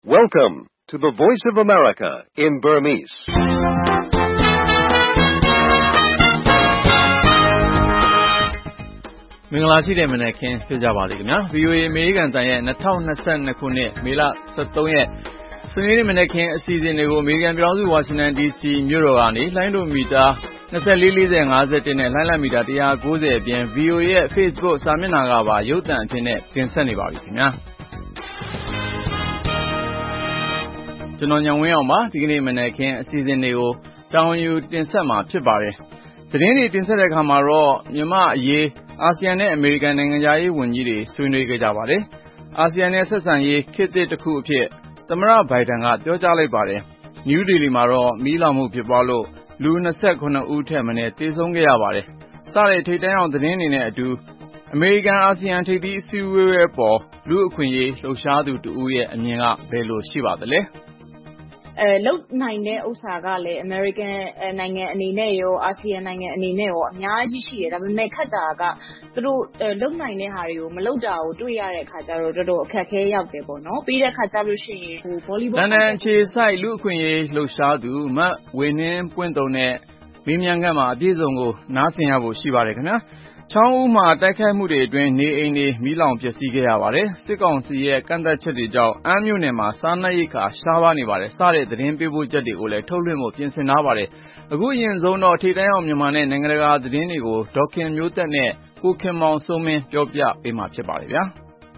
Welcome to the Voice of America in Burmese. ။မင်္ဂလာရှိတဲ့မနက်ခင်းဖြစ်ကြပါစေခင်ဗျာ။ VOA အမေရိကန်တန်ရဲ့2022ခုနှစ်မေလ23ရက်စနေနေ့မနက်ခင်းအစီအစဉ်တွေကိုအမေရိကန်ပြည်ထောင်စုဝါရှင်တန် DC မြို့တော်ကနေလိုင်းဒိုမီတာ2440 51နဲ့လိုင်းလမီတာ190အပြင် VOA ရဲ့ Facebook စာမျက်နှာကပါရုပ်သံအဖြစ်နဲ့တင်ဆက်နေပါပြီခင်ဗျာ။ကျွန်တော်ညောင်ဝင်းအောင်ပါဒီကနေ့မနက်ခင်းအစီအစဉ်တွေကိုတာဝန်ယူတင်ဆက်မှာဖြစ်ပါတယ်။သတင်းတွေတင်ဆက်တဲ့အခါမှာတော့မြန်မာအရေးအာဆီယံနဲ့အမေရိကန်နိုင်ငံခြားရေးဝန်ကြီးတွေဆွေးနွေးခဲ့ကြပါတယ်။အာဆီယံနဲ့ဆက်ဆံရေးခေတ်သစ်တစ်ခုအဖြစ်သမ္မတဘိုင်ဒန်ကပြောကြားလိုက်ပါတယ်။နယူးဒေလီမှာတော့မီးလောင်မှုဖြစ်ပွားလို့လူ29ဦးထက်မနည်းသေဆုံးခဲ့ရပါတယ်။စတဲ့ထိပ်တန်းအောင်သတင်းတွေနဲ့အတူအမေရိကန်အာဆီယံထိပ်သီးအစည်းအဝေးရဲ့ပေါ်လူအခွင့်အရေးလှုပ်ရှားသူတဦးရဲ့အမြင်ကဘယ်လိုရှိပါသလဲ။လုတ်နိုင်တဲ့ဥစ္စာကလည်းအမေရိကန်နိုင်ငံအနေနဲ့ရောအာဆီယံနိုင်ငံအနေနဲ့ရောအများကြီးရှိတယ်ဒါပေမဲ့ခက်တာကသူတို့လုတ်နိုင်တဲ့ဟာတွေကိုမလုတ်တာကိုတွေ့ရတဲ့အခါကျတော့တော်တော်အခက်ခဲရောက်တယ်ပေါ့နော်ပြီးတဲ့အခါကျလို့ရှိရင်ဗောလီဘောလန်အခြေဆိုင်လူအခွင့်အရေးလှုပ်ရှားသူမတ်ဝေနှင်းပွင့်တုံနဲ့မေးမြန်းခန်းမှာအပြည့်စုံကိုနားဆင်ရဖို့ရှိပါတယ်ခင်ဗျာချောင်းဦးမှာတိုက်ခိုက်မှုတွေအတွင်းနေအိမ်တွေမီးလောင်ပျက်စီးခဲ့ရပါတယ်စစ်ကောင်စီရဲ့ကန့်သက်ချက်တွေကြောင့်အမ်းမြို့နယ်မှာစားနပ်ရိက္ခာရှားပါးနေပါတယ်စတဲ့သတင်းပေးပို့ချက်တွေကိုလည်းထုတ်လွှင့်ဖို့ပြင်ဆင်ထားပါတယ်အခုအရင်ဆုံးတော့ထိပ်တန်းအောင်မြန်မာနဲ့နိုင်ငံတကာသတင်းတွေကိုဒေါခင်မျိုးသက်နဲ့ကိုခင်မောင်စိုးမင်းပြောပြပေးမှာဖြစ်ပါတယ်ဗျာ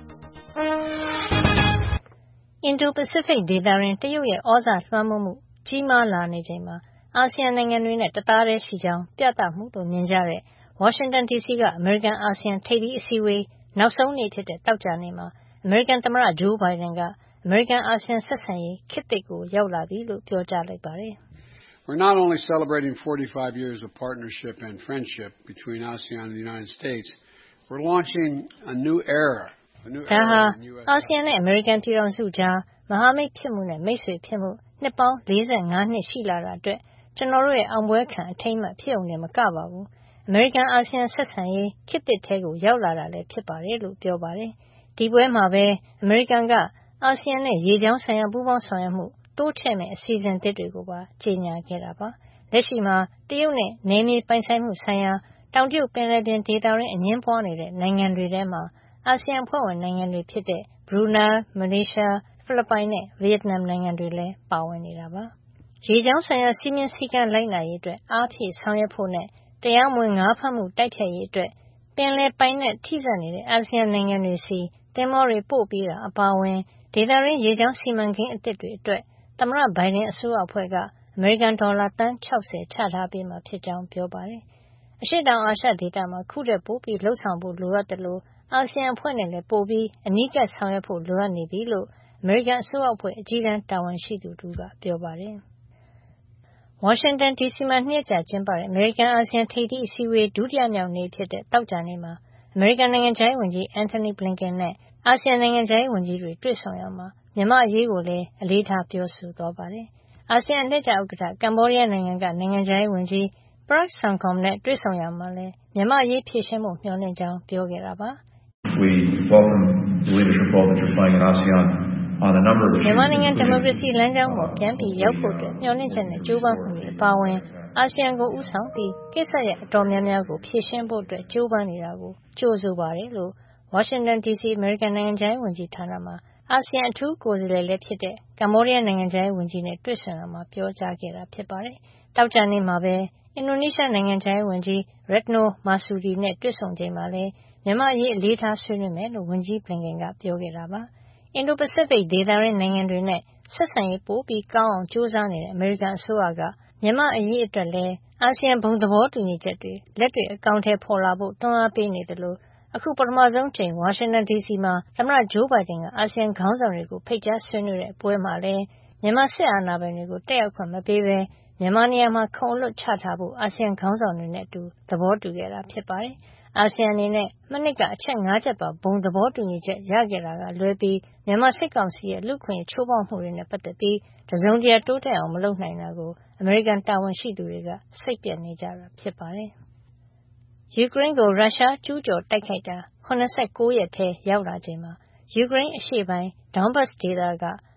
အင်ဒိုပစိဖိတ်ဒေသတွင်တရုတ်ရဲ့ဩဇာလွှမ်းမိုးမှုကြီးမားလာနေချိန်မှာအာဆီယံနိုင်ငံတွေနဲ့တသားတည်းရှိကြောင်းပြသမှုလို့မြင်ကြတဲ့ဝါရှင်တန် DC ကအမေရိကန်အာဆီယံထိပ်သီးအစည်းအဝေးနောက်ဆုံးနေ့ဖြစ်တဲ့သောကြာနေ့မှာအမေရိကန်သမ္မတဂျိုးဘိုင်ဒန်ကအမေရိကန်အာဆီယံဆက်ဆံရေးခေတ်သစ်ကိုရောက်လာပြီလို့ပြောကြားလိုက်ပါတယ်။ We're not only celebrating 45 years of partnership and friendship between ASEAN and the United States, we're launching a new era. ဒါဟာအာဆီယံနဲ့အမေရိကန်ပြည်ထောင်စုကြားမဟာမိတ်ဖြစ်မှုနဲ့မိတ်ဆွေဖြစ်မှုနှစ်ပေါင်း45နှစ်ရှိလာတာအတွက်ကျွန်တော်တို့ရဲ့အောင်ပွဲခံအထိမ်းအမှတ်ဖြစ်ုံနဲ့မကပါဘူးအမေရိကန်အာဆီယံဆက်ဆံရေးခေတ်သစ်ထဲကိုရောက်လာတာလည်းဖြစ်ပါတယ်လို့ပြောပါတယ်ဒီပွဲမှာပဲအမေရိကန်ကအာဆီယံနဲ့ရေကြောင်းဆိုင်ရာပူးပေါင်းဆောင်ရွက်မှုတိုးချဲ့မဲ့အစီအစဉ်သစ်တွေကိုပါကြေညာခဲ့တာပါလက်ရှိမှာတရုတ်နဲ့နယ်မြေပိုင်ဆိုင်မှုဆိုင်ရာတောင်တရုတ်ပင်လယ်ပြင်ဒေသတွင်းအငင်းပွားနေတဲ့နိုင်ငံတွေထဲမှာအာဆီယံဖွဲ့ဝင်နိုင်ငံတွေဖြစ်တဲ့ဘရူနိုင်းမလေးရှားဖိလစ်ပိုင်နဲ့ဗီယက်နမ်နိုင်ငံတွေလည်းပါဝင်နေတာပါရေကြောင်းဆိုင်ရာစီမင်းစည်းကမ်းလိုက်နာရေးအတွက်အားဖြည့်ဆောင်ရွက်ဖို့နဲ့တရားမဝင်ငါးဖမ်းမှုတိုက်ဖျက်ရေးအတွက်ပင်လယ်ပိုင်နဲ့ထိစပ်နေတဲ့အာဆီယံနိုင်ငံတွေစီသင်္ဘောတွေပို့ပေးတာအပါအဝင်ဒေသတွင်းရေကြောင်းစီမံကိန်းအသစ်တွေအတွက်သမ္မတဘိုင်ဒန်အစိုးရအဖွဲ့ကအမေရိကန်ဒေါ်လာတန်း60ချထားပေးမှာဖြစ်ကြောင်းပြောပါတယ်အရှေ့တောင်အာရှဒေသမှာခုထက်ပိုပြီးလှုပ်ဆောင်ဖို့လိုအပ်တယ်လို့အာဆီယံအဖွဲ့နဲ့လည်းပိုပြီးအနီးကပ်ဆောင်ရွက်ဖို့လိုအပ်နေပြီလို့အမေရိကန်အစိုးရအဖွဲ့အကြီးတန်းတာဝန်ရှိသူတို့ကပြောပါတယ်ဝါရှင်တန် DC မှာ2ရက်ကြာကျင်းပတဲ့အမေရိကန်အာဆီယံထိပ်သီးအစည်းအဝေးဒုတိယမြောက်နေ့ဖြစ်တဲ့သောကြာနေ့မှာအမေရိကန်နိုင်ငံခြားရေးဝန်ကြီး Antony Blinken နဲ့အာဆီယံနိုင်ငံခြားရေးဝန်ကြီးတွေတွေ့ဆုံရာမှာမြန်မာအရေးကိုလည်းအလေးထားပြောဆိုသွားပါတယ်။အာဆီယံအလှည့်ကျဥက္ကဋ္ဌကမ္ဘောဒီးယားနိုင်ငံကနိုင်ငံခြားရေးဝန်ကြီး Prak Sokhonn နဲ့တွေ့ဆုံရာမှာလည်းမြန်မာအရေးဖြေရှင်းဖို့မျှော်လင့်ကြောင်းပြောခဲ့တာပါ။ We welcome the leadership role that you're playing in ASEAN on a number of issues. မြန်မာနိုင်ငံဒီမိုကရေစီလမ်းကြောင်းပေါ်ပြန်ပြီးရောက်ဖို့အတွက်မျှော်လင့်ချက်နဲ့ကြိုးပမ်းမှုတွေအပါအဝင်အာဆီယံကိုဦးဆောင်ပြီးကိစ္စရပ်အတော်များများကိုဖြေရှင်းဖို့အတွက်ကြိုးပမ်းနေတာကိုကြိုဆိုပါတယ်လို့ဝါရှင်တန် DC အမေရိကန်နိုင်ငံခြားရေးဝန်ကြီးဌာနမှာအာဆီယံအထူးကိုယ်စားလှယ်လည်းဖြစ်တဲ့ကမ္ဘောဒီးယားနိုင်ငံခြားရေးဝန်ကြီးနဲ့တွေ့ဆုံရာမှာပြောကြားခဲ့တာဖြစ်ပါတယ်။တောက်ကြနေ့မှာပဲအင်ဒိုနီးရှားနိုင်ငံခြားရေးဝန်ကြီး Retno Marsudi နဲ့တွေ့ဆုံချိန်မှာလည်းမြန်မာအရေးအလေးထားဆွေးနွေးမယ်လို့ဝန်ကြီး Blinken ကပြောခဲ့တာပါ။အင်ဒိုပစိဖိတ်ဒေသတွင်းနိုင်ငံတွေနဲ့ဆက်ဆံရေးပိုပြီးကောင်းအောင်ကြိုးစားနေတဲ့အမေရိကန်အစိုးရကမြန်မာအရေးအတွက်လည်းအာဆီယံဘုံသဘောတူညီချက်တွေလက်တွေ့အကောင်အထည်ဖော်လာဖို့တွန်းအားပေးနေတယ်လို့အခုပထမဆုံးချိန်ဝါရှင်တန် DC မှာသမ္မတဂျိုးဘိုင်ဒန်ကအာဆီယံခေါင်းဆောင်တွေကိုဖိတ်ကြားဆွေးနွေးတဲ့ပွဲမှာလည်းမြန်မာစစ်အာဏာပိုင်တွေကိုတက်ရောက်ခွင့်မပေးဘဲမြန်မာနေရာမှာခုံအလွတ်ချထားဖို့အာဆီယံခေါင်းဆောင်တွေနဲ့အတူသဘောတူခဲ့တာဖြစ်ပါတယ်။အာဆီယံအနေနဲ့မနှစ်ကအချက်5ချက်ပါဘုံသဘောတူညီချက်ရခဲ့တာကလွဲပြီးမြန်မာစစ်ကောင်စီရဲ့လူ့ခွင့်ချိုးဖောက်မှုတွေနဲ့ပတ်သက်ပြီးတစုံတရာတိုးတက်အောင်မလုပ်နိုင်တာကိုအမေရိကန်တာဝန်ရှိသူတွေကစိတ်ပျက်နေကြတာဖြစ်ပါတယ်။ယူကရိန်းကိုရုရှားကျူးကျော်တိုက်ခိုက်တာ89ရက်ထဲရောက်လာချိန်မှာယူကရိန်းအရှေ့ပိုင်းဒေါန်ဘတ်စ်ဒေသက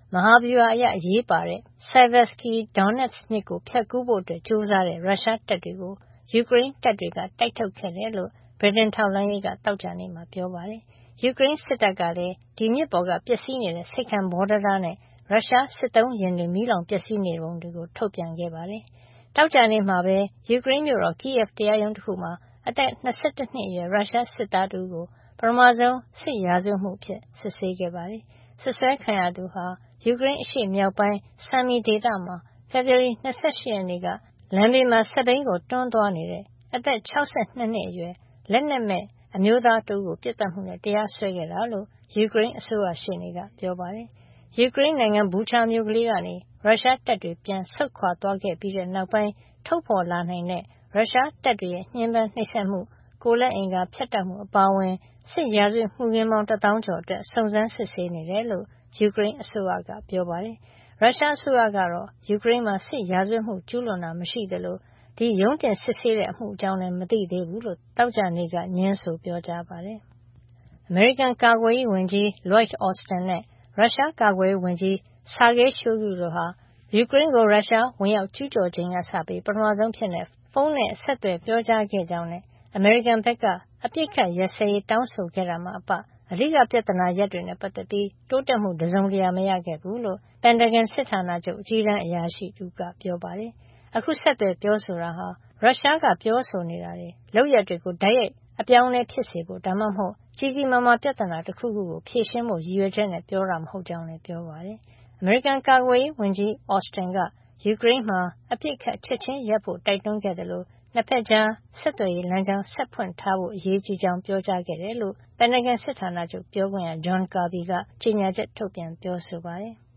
မဟာဗျူဟာအရအရေးပါတဲ့ Seversky Donetsk မြစ်ကိုဖြတ်ကူးဖို့ကြိုးစားတဲ့ရုရှားတပ်တွေကိုယူကရိန်းတပ်တွေကတိုက်ထုတ်ခဲ့တယ်လို့ဗြိတိန်ထောက်လှမ်းရေးကသောကြာနေ့မှာပြောပါတယ်။ယူကရိန်းစစ်တပ်ကလည်းဒီမြစ်ပေါ်ကပျက်စီးနေတဲ့ဆိပ်ကမ်းဘော်ဒါနဲ့ရုရှားစစ်သုံးယာဉ်တွေမီးလောင်ပျက်စီးနေပုံတွေကိုထုတ်ပြန်ခဲ့ပါတယ်။သောကြာနေ့မှာပဲယူကရိန်းမြို့တော် Kyiv တရားရုံးတစ်ခုမှာအသက်21နှစ်အရွယ်ရုရှားစစ်သားတူကိုပထမဆုံးစစ်ရာဇဝတ်မှုအဖြစ်စစ်ဆေးခဲ့ပါတယ်။စစ်ဆွဲခံရသူဟာယူကရိန်းအရှေ့မြောက်ပိုင်း Sumy ဒေသမှာဖေဖေါ်ဝါရီ28 ရက်နေ့ကလမ်းဘေးမှာစက်ဘီးကိုတွန်းသွားနေတဲ့အသက်62နှစ်အရွယ်လက်နက်မဲ့အမျိုးသားတူကိုပြစ်ဒဏ်မှုနဲ့တရားစွဲခဲ့တာလို့ယူကရိန်းအစိုးရရှေ့နေကပြောပါတယ်။ယူကရိန်းနိုင်ငံဘူချာမြို့ကလေးကနေရုရှားတပ်တွေပြန်ဆုတ်ခွာသွားခဲ့ပြီးတဲ့နောက်ပိုင်းထုတ်ဖေါ်လာနိုင်တဲ့ရုရှားတပ်တွေရဲ့ညှဉ်းပန်းနှိပ်စက်မှုကိုယ်လက်အင်္ဂါဖျက်တောက်မှုအပါအဝင်စစ်ရာဇဝတ်မှုခင်းပေါင်း1000ကျော်အတွက်စုံစမ်းစစ်ဆေးနေတယ်လို့ယူကရိန်းအစိုးရကပြောပါတယ်။ရုရှားအစိုးရကတော့ယူကရိန်းမှာစစ်ရာဇဝတ်မှုကျူးလွန်တာမရှိသလိုဒီရုံးတင်စစ်ဆေးတဲ့အမှုအကြောင်းလည်းမသိသေးဘူးလို့သောကြာနေ့ကညင်းဆိုပြောကြားပါတယ်။အမေရိကန်ကာကွယ်ရေးဝန်ကြီး Lloyd Austin နဲ့ရုရှားကာကွယ်ရေးဝန်ကြီး Sergei Shoigu တို့ဟာယူကရိန်းကိုရုရှားဝင်ရောက်ကျူးကျော်ချိန်ကစပြီးပထမဆုံးအဖြစ်ဖုန်းနဲ့ဆက်သွယ်ပြောကြားခဲ့ကြောင်းနဲ့အမေရိကန်ဘက်ကအပစ်အခတ်ရပ်စဲရေးတောင်းဆိုခဲ့တာမှအပအဓိကပြဿနာရပ်တွေနဲ့ပတ်သက်ပြီးတိုးတက်မှုတစုံတရာမရခဲ့ဘူးလို့ပန်တာဂန်စစ်ဌာနချုပ်အကြီးတန်းအရာရှိတူကပြောပါတယ်။အခုဆက်သွယ်ပြောဆိုတာဟာရုရှားကပြောဆိုနေတာတွေလုပ်ရပ်တွေကိုတိုက်ရိုက်အပြောင်းအလဲဖြစ်စေဖို့ဒါမှမဟုတ်ကြီးကြီးမားမားပြဿနာတစ်ခုခုကိုဖြေရှင်းဖို့ရည်ရွယ်ချက်နဲ့ပြောတာမဟုတ်ကြောင်းလည်းပြောပါတယ်။အမေရိကန်ကာကွယ်ရေးဝန်ကြီး Austin ကယူကရိန်းမှာအပစ်အခတ်ချက်ချင်းရပ်ဖို့တိုက်တွန်းခဲ့တယ်လို့နှစ်ဖက်ကြားဆက်သွယ်ရေးလမ်းကြောင်းဆက်ဖွင့်ထားဖို့အရေးကြီးကြောင်းပြောကြားခဲ့တယ်လို့ပန်တာဂန်စစ်ဌာနချုပ်ပြောခွင့်ရ John Kirby ကကြေညာချက်ထုတ်ပြန်ပြောဆိုပါတယ်။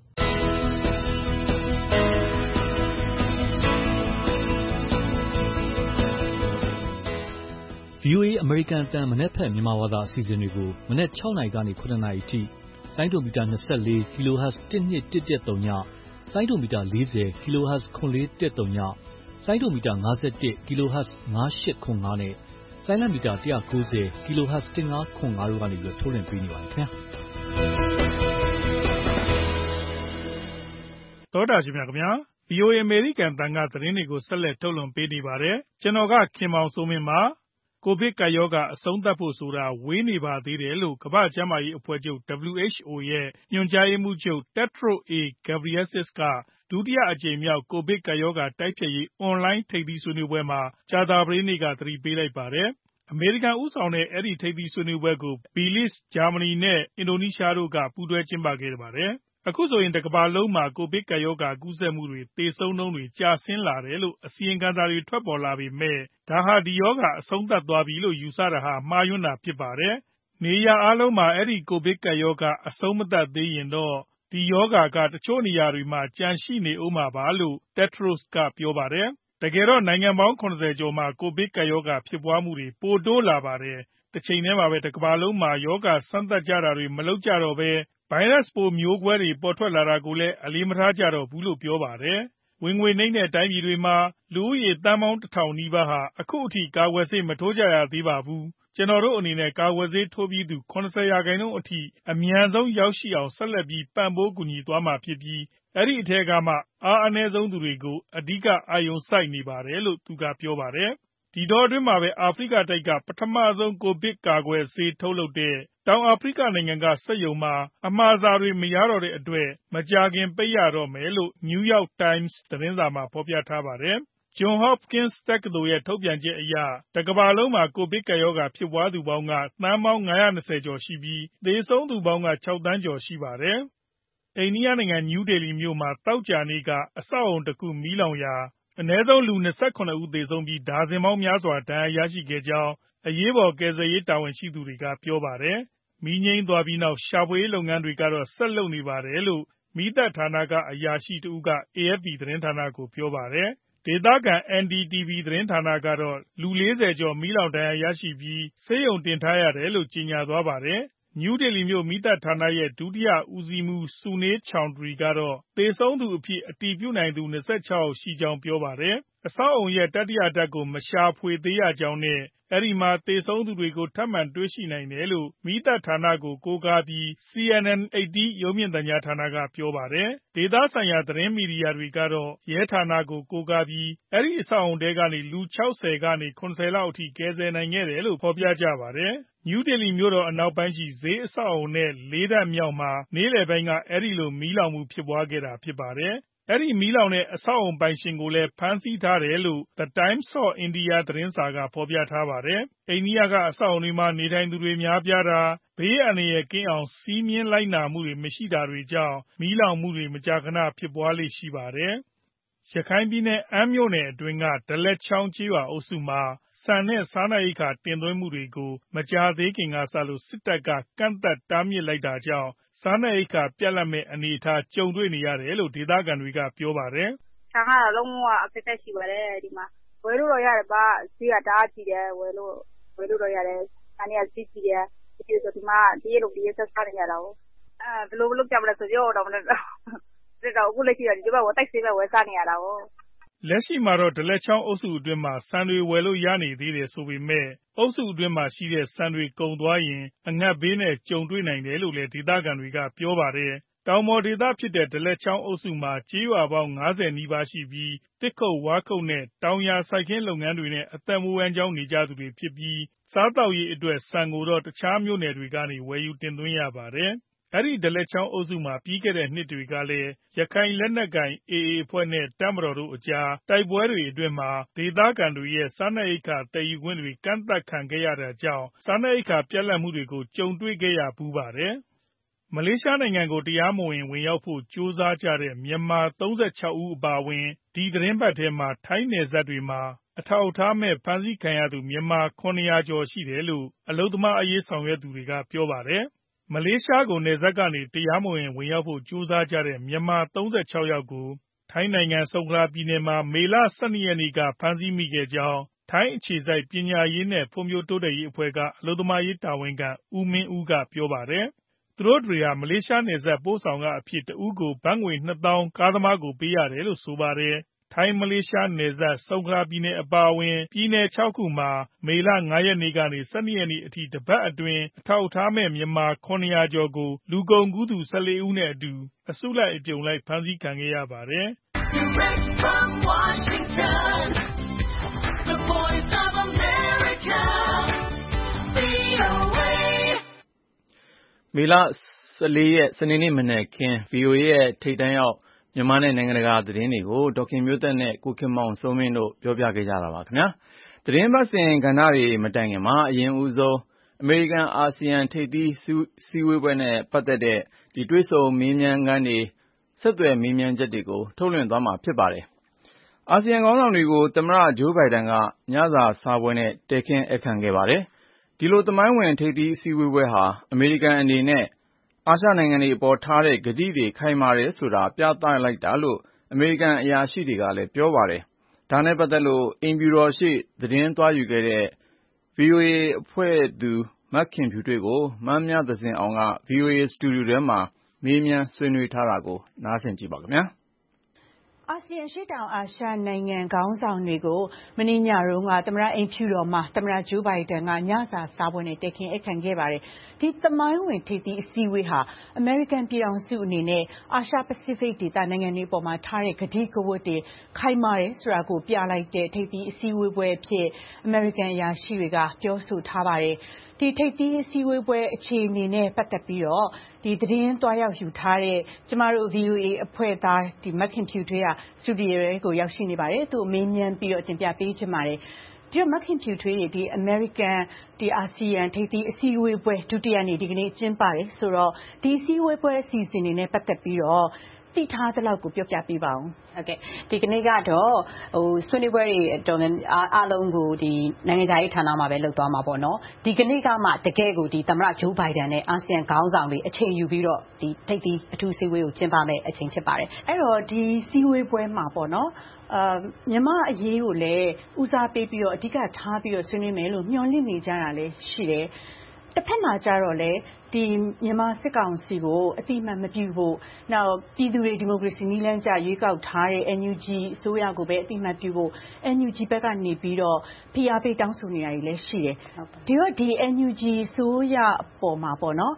VOA အမေရိကန်အသံမနက်ဖြန်မြန်မာဘာသာအစီအစဉ်တွေကိုမနက်6နာရီကနေ9နာရီအထိလိုင်းဒိုမီတာ24 kHz 12113ညလိုင်းဒိုမီတာ40 kHz 9413ညလိုင်းဒိုမီတာ51 kHz 9805နဲ့လိုင်းလံမီတာ190 kHz 1505တို့ကနေထုတ်လွှင့်ပေးနေပါတယ်ခင်ဗျာသောတာရှင်များခင်ဗျာ VOA အမေရိကန်တန်ခါသတင်းတွေကိုဆက်လက်ထုတ်လွှင့်ပေးနေပါတယ်ကျွန်တော်ကခင်မောင်စိုးမင်းပါကိုဗစ်ကပ်ရောဂါအဆုံးသတ်ဖို့ဆိုတာဝေးနေပါသေးတယ်လို့ကမ္ဘာ့ကျန်းမာရေးအဖွဲ့ချုပ် WHO ရဲ့ညွှန်ကြားရေးမှူးချုပ် Tedros A. Ghebreyesus ကဒုတိယအကြိမ်မြောက်ကိုဗစ်ကပ်ရောဂါတိုက်ဖျက်ရေးအွန်လိုင်းထိပ်သီးဆွေးနွေးပွဲမှာကြာသပတေးနေ့ကသတိပေးလိုက်ပါတယ်။အမေရိကန်ဦးဆောင်တဲ့အဲဒီထိပ်သီးဆွေးနွေးပွဲကိုဘီလစ်၊ဂျာမနီနဲ့အင်ဒိုနီးရှားတို့ကပူးတွဲကျင်းပခဲ့ပါတယ်။အခုဆိုရင်တကမ္ဘာလုံးမှာကိုဗစ်ကပ်ရောဂါကူးစက်မှုတွေသေဆုံးနှုန်းတွေကျဆင်းလာတယ်လို့အစီရင်ခံစာတွေထွက်ပေါ်လာပေမဲ့ဒါဟာဒီရောဂါအဆုံးသတ်သွားပြီလို့ယူဆတာဟာမှားယွင်းတာဖြစ်ပါတယ်။နေရာအားလုံးမှာအဲဒီကိုဗစ်ကပ်ရောဂါအဆုံးမသတ်သေးရင်တော့ဒီရောဂါကတချို့နေရာတွေမှာကျန်ရှိနေဦးမှာပါလို့ Tedros ကပြောပါတယ်။တကယ်တော့နိုင်ငံပေါင်း70ကျော်မှာကိုဗစ်ကပ်ရောဂါဖြစ်ပွားမှုတွေပိုတိုးလာပါတယ်။တချိန်တည်းမှာပဲတကမ္ဘာလုံးမှာရောဂါစမ်းသပ်ကြတာတွေမလုပ်ကြတော့ဘဲဗိုင်းရပ်စ်ပိုးမျိုးကွဲတွေပေါ်ထွက်လာတာကိုလည်းအလေးမထားကြတော့ဘူးလို့ပြောပါတယ်။ဝင်ငွေနိမ့်တဲ့တိုင်းပြည်တွေမှာလူဦးရေသန်းပေါင်း1000နီးပါးဟာအခုအထိကာကွယ်ဆေးမထိုးကြရသေးပါဘူး။ကျွန်တော်တို့အနေနဲ့ကာကွယ်ဆေးထိုးပြီးသူ70%အထိအမြန်ဆုံးရောက်ရှိအောင်ဆက်လက်ပြီးပံ့ပိုးကူညီသွားမှာဖြစ်ပြီးအဲဒီအထဲကမှအားအနည်းဆုံးသူတွေကိုအဓိကအာရုံစိုက်နေပါတယ်လို့သူကပြောပါတယ်။ဒီတောအတွင်းမှာပဲအာဖရိကတိုက်ကပထမဆုံးကိုဗစ်ကာကွယ်ဆေးထုတ်လုပ်တဲ့တောင်အာဖရိကနိုင်ငံကစက်ရုံမှာအမှာစာတွေမရတော့တဲ့အတွက်မကြာခင်ပိတ်ရတော့မယ်လို့ New York Times သတင်းစာမှာဖော်ပြထားပါတယ်။ Johns Hopkins တက္ကသိုလ်ရဲ့ထုတ်ပြန်ချက်အရတကမ္ဘာလုံးမှာကိုဗစ်ကပ်ရောဂါဖြစ်ပွားသူပေါင်းကသန်းပေါင်း520ကျော်ရှိပြီးသေဆုံးသူပေါင်းက6သန်းကျော်ရှိပါတယ်။အိန္ဒိယနိုင်ငံနယူးဒေလီမြို့မှာသောကြာနေ့ကအဆောက်အဦတစ်ခုမီးလောင်ရာအနည်းဆုံးလူ28ဦးသေဆုံးပြီးဒါဇင်ပေါင်းများစွာဒဏ်ရာရရှိခဲ့ကြောင်းအရေးပေါ်ကယ်ဆယ်ရေးတာဝန်ရှိသူတွေကပြောပါတယ်။မီးငြိမ်းသွားပြီးနောက်ရှာဖွေရေးလုပ်ငန်းတွေကတော့ဆက်လုပ်နေပါတယ်လို့မီးသတ်ဌာနကအရာရှိတဦးက AFP သတင်းဌာနကိုပြောပါတယ်။ဒေသခံ NDTV သတင်းဌာနကတော့လူ40ကျော်မီးလောင်ဒဏ်ရာရရှိပြီးဆေးရုံတင်ထားရတယ်လို့ကြေညာသွားပါတယ်။ နယူးဒေလီမြို့မီးသတ်ဌာနရဲ့ဒုတိယဦးစီးမှူး Sunil Chowdhury ကတော့သေဆုံးသူအဖြစ်အတည်ပြုနိုင်သူ26ယောက်ရှိကြောင်းပြောပါတယ်။အဆောက်အဦရဲ့တတိယထပ်ကိုမရှာဖွေသေးရကြောင်းနဲ့အဲဒီမှာသေဆုံးသူတွေကိုထပ်မံတွေ့ရှိနိုင်တယ်လို့မီးသတ်ဌာနကိုကိုးကားပြီး CNN 80 ရုပ်မြင်သံကြားဌာနကပြောပါတယ်။ဒေသဆိုင်ရာသတင်းမီဒီယာတွေကတော့ ရဲဌာနကိုကိုးကားပြီးအဲဒီအဆောက်အဦထဲကနေလူ 60 ကနေ 70 လောက်အထိကယ်ဆယ်နိုင်ခဲ့တယ်လို့ဖော်ပြကြပါတယ်။ နယူးဒေလီမြို့တော်အနောက်ပိုင်းရှိဈေးအဆောက်အဦနဲ့ ၄ ထပ်မြောက်မှာနေ့လယ်ပိုင်းကအဲဒီလိုမီးလောင်မှုဖြစ်ပွားခဲ့တာဖြစ်ပါတယ်။အဲဒီမီးလောင်တဲ့အဆောက်အဦပိုင်ရှင်ကိုလည်းဖမ်းဆီးထားတယ်လို့ The Times of India သတင်းစာကဖော်ပြထားပါတယ်။အိန္ဒိယကအဆောက်အဦတွေမှာနေထိုင်သူတွေများပြားတာ၊ ဘေးအန္တရာယ်ကင်းအောင်စည်းမျဉ်းလိုက်နာမှုတွေမရှိတာတွေကြောင့်မီးလောင်မှုတွေမကြာခဏဖြစ်ပွားလေ့ရှိပါတယ်။ရခိုင်ပြည်နယ်အမ်းမြို့နယ်အတွင်းကဒလက်ချောင်းကျေးရွာအုပ်စုမှာဆန်နဲ့စားနပ်ရိက္ခာတင်သွင်းမှုတွေကိုမကြာသေးခင်ကစလို့စစ်တပ်ကကန့်သတ်တားမြစ်လိုက်တာကြောင့်စားနပ်ရိက္ခာပြတ်လပ်မယ့်အနေအထားကြုံတွေ့နေရတယ်လို့ဒေသခံတွေကပြောပါတယ်။ဆန်ကတော့လုံးဝအခက်အခဲရှိပါတယ်ဒီမှာဝယ်လို့တော့ရတယ်ပါဈေးကတအားကြီးတယ်ဝယ်လို့တော့ရတယ်ဆန်တွေကဈေးကြီးတယ်ဒီဆိုဒီမှာတရက်လုံးဆက်စားနေရတာကိုဘယ်လိုလုပ်ကြမလဲဆိုပြောတော့မလဲတော့အခုလက်ရှိတော့ဒီဘက်ကိုတိုက်ဆေးပဲဝယ်စားနေရတာကိုလက်ရှိမှာတော့ဒလက်ချောင်းအုပ်စုအတွင်းမှာဆန်တွေဝယ်လို့ရနေသေးတယ်ဆိုပေမဲ့အုပ်စုအတွင်းမှာရှိတဲ့ဆန်တွေကုန်သွားရင်အငတ်ဘေးနဲ့ကြုံတွေ့နိုင်တယ်လို့လည်းဒေသခံတွေကပြောပါတယ်။တောင်ပေါ်ဒေသဖြစ်တဲ့ဒလက်ချောင်းအုပ်စုမှာကျေးရွာပေါင်း50နီးပါးရှိပြီးတစ်ခုတ်ဝါးခုတ်နဲ့တောင်ယာစိုက်ခင်းလုပ်ငန်းတွေနဲ့အသက်မွေးဝမ်းကြောင်းနေကြသူတွေဖြစ်ပြီးစားသောက်ရေးအတွက်ဆန်ကိုတော့တခြားမြို့နယ်တွေကနေဝယ်ယူတင်သွင်းရပါတယ်။အဲဒီဒလက်ချောင်းအုပ်စုမှာပြီးခဲ့တဲ့နှစ်တွေကလည်းရခိုင်လက်နက်ကိုင် AA အဖွဲ့နဲ့တပ်မတော်တို့အကြားတိုက်ပွဲတွေအတွင်းမှာဒေသခံတွေရဲ့စားနပ်ရိက္ခာသယ်ယူခွင့်တွေကန့်သတ်ခံခဲ့ရတာကြောင့်စားနပ်ရိက္ခာပြတ်လပ်မှုတွေကိုကြုံတွေ့ခဲ့ရဖူးပါတယ်။မလေးရှားနိုင်ငံကိုတရားမဝင်ဝင်ရောက်ဖို့ကြိုးစားကြတဲ့မြန်မာ36ဦးအပါအဝင်ဒီသတင်းပတ်ထဲမှာထိုင်းနယ်စပ်တွေမှာအထောက်အထားမဲ့ဖမ်းဆီးခံရသူမြန်မာ900ကျော်ရှိတယ်လို့အလုပ်သမားအရေးဆောင်ရွက်သူတွေကပြောပါတယ်။မလေးရှားကိုနယ်စပ်ကနေတရားမဝင်ဝင်ရောက်ဖို့ကြိုးစားကြတဲ့မြန်မာ36ယောက်ကိုထိုင်းနိုင်ငံဆုန်ခလာပြည်နယ်မှာမေလ12ရက်နေ့ကဖမ်းဆီးမိခဲ့ကြောင်းထိုင်းအခြေစိုက်ပညာရေးနဲ့ဖွံ့ဖြိုးတိုးတက်ရေးအဖွဲ့ကအလုပ်သမားရေးတာဝန်ခံဦးမင်းဦးကပြောပါတယ်။သူတို့တွေဟာမလေးရှားနယ်စပ်ပို့ဆောင်ခအဖြစ်တဦးကိုဘတ်ငွေ2000ကားသမားကိုပေးရတယ်လို့ဆိုပါတယ်။ထိုင်းမလေးရှားနယ်စပ်ဆုန်ခလာပြည်နယ်အပါအဝင်ပြည်နယ်6ခုမှာမေလ9ရက်နေ့ကနေ12ရက်နေ့အထိတပတ်အတွင်းအထောက်အထားမဲ့မြန်မာ900ကျော်ကိုလူကုန်ကူးသူ14ဦးနဲ့အတူအစုလိုက်အပြုံလိုက်ဖမ်းဆီးခံခဲ့ရပါတယ်။ Direct from Washington, the voice of America, VOA မေလ14ရက်စနေနေ့မနက်ခင်း VOA ရဲ့ထိပ်တန်းရောက်မြန်မာနဲ့နိုင်ငံတကာသတင်းတွေကိုဒေါက်ခင်မျိုးသက်နဲ့ကိုခင်မောင်စိုးမင်းတို့ပြောပြခဲ့ကြတာပါခင်ဗျာ။သတင်းပတ်စဉ်ကဏ္ဍတွေမတိုင်ခင်မှာအရင်ဦးဆုံးအမေရိကန်အာဆီယံထိပ်သီးစည်းဝေးပွဲနဲ့ပတ်သက်တဲ့တွေ့ဆုံမေးမြန်းခန်းတွေဆက်သွယ်မေးမြန်းချက်တွေကိုထုတ်လွှင့်သွားမှာဖြစ်ပါတယ်။အာဆီယံခေါင်းဆောင်တွေကိုသမ္မတဂျိုးဘိုင်ဒန်ကညစာစားပွဲနဲ့တည်ခင်းဧည့်ခံခဲ့ပါတယ်။ဒီလိုသမိုင်းဝင်ထိပ်သီးစည်းဝေးပွဲဟာအမေရိကန်အနေနဲ့အာရှနိုင်ငံတွေအပေါ်ထားတဲ့ကတိတွေခိုင်မာတယ်ဆိုတာပြသလိုက်တာလို့အမေရိကန်အရာရှိတွေကလည်းပြောပါတယ်။ဒါနဲ့ပတ်သက်လို့အိမ်ဖြူတော်ရှေ့သတင်းသွားယူခဲ့တဲ့ VOA အဖွဲ့သူမခင်ဖြူထွေးကိုမမြသဇင်အောင်က VOA စတူဒီယိုထဲမှာမေးမြန်းဆွေးနွေးထားတာကိုနားဆင်ကြည့်ပါခင်ဗျာ။အာဆီယံအရှေ့တောင်အာရှနိုင်ငံခေါင်းဆောင်တွေကိုမနေ့ညတုန်းကသမ္မတအိမ်ဖြူတော်မှာသမ္မတဂျိုးဘိုင်ဒန်ကညစာစားပွဲနဲ့တည်ခင်းဧည့်ခံခဲ့ပါတယ်။ဒီသမိုင်းဝင်ထိပ်သီးအစည်းအဝေးဟာအမေရိကန်ပြည်ထောင်စုအနေနဲ့အာရှပစိဖိတ်ဒေသနိုင်ငံတွေအပေါ်မှာထားတဲ့ကတိကဝတ်တွေခိုင်မာတယ်ဆိုတာကိုပြလိုက်တဲ့ထိပ်သီးအစည်းအဝေးပွဲအဖြစ်အမေရိကန်အရာရှိတွေကပြောဆိုထားပါတယ်။ဒီထိပ်သီးအစည်းအဝေးပွဲအခြေအနေနဲ့ပတ်သက်ပြီးတော့ဒီသတင်းသွားရောက်ယူထားတဲ့ကျမတို့ VOA အဖွဲ့သားဒီမခင်ဖြူထွေးကစတူဒီယိုကိုရောက်ရှိနေပါတယ်။သူ့မေးမြန်းပြီးတော့တင်ပြပေးချင်ပါတယ်။ဒီမခင်ဖြူထွေးဒီအမေရိကန်ဒီအာဆီယံထိပ်သီးအစည်းအဝေးပွဲဒုတိယနေ့ဒီကနေ့ကျင်းပတယ်ဆိုတော့ဒီအစည်းအဝေးပွဲအစီအစဉ်တွေနဲ့ပတ်သက်ပြီးတော့သိထားသလောက်ကိုပြောပြပေးပါဦး။ဟုတ်ကဲ့ဒီကနေ့ကတော့ဆွေးနွေးပွဲတွေတော်တော်အားလုံးကိုဒီနိုင်ငံခြားရေးဌာနမှာပဲလုပ်သွားမှာပေါ့နော်။ဒီကနေ့ကမှတကယ်ကိုဒီသမ္မတဂျိုးဘိုင်ဒန်နဲ့အာဆီယံခေါင်းဆောင်တွေအချိန်ယူပြီးတော့ဒီထိပ်သီးအထူးစည်းဝေးကိုကျင်းပမယ်အချိန်ဖြစ်ပါတယ်။အဲ့တော့ဒီစည်းဝေးပွဲမှာပေါ့နော်မြန်မာအရေးကိုလည်းဦးစားပေးပြီးတော့အဓိကထားပြီးတော့ဆွေးနွေးမယ်လို့မျှော်လင့်နေကြတာလည်းရှိတယ်။တစ်ဖက်မှာကြတော့လေဒီမြန်မာစစ်ကောင်စီကိုအတိအမှန်မပြုဖို့နောက်ပြည်သူတွေဒီမိုကရေစီနည်းလမ်းကျရွေးကောက်ထားတဲ့ NUG အစိုးရကိုပဲအတိအမှန်ပြုဖို့ NUG ဘက်ကနေပြီးတော့ဖိအားပေးတောင်းဆိုနေတာတွေလည်းရှိတယ်ဒီတော့ဒီ NUG အစိုးရအပေါ်မှာပေါ့နော်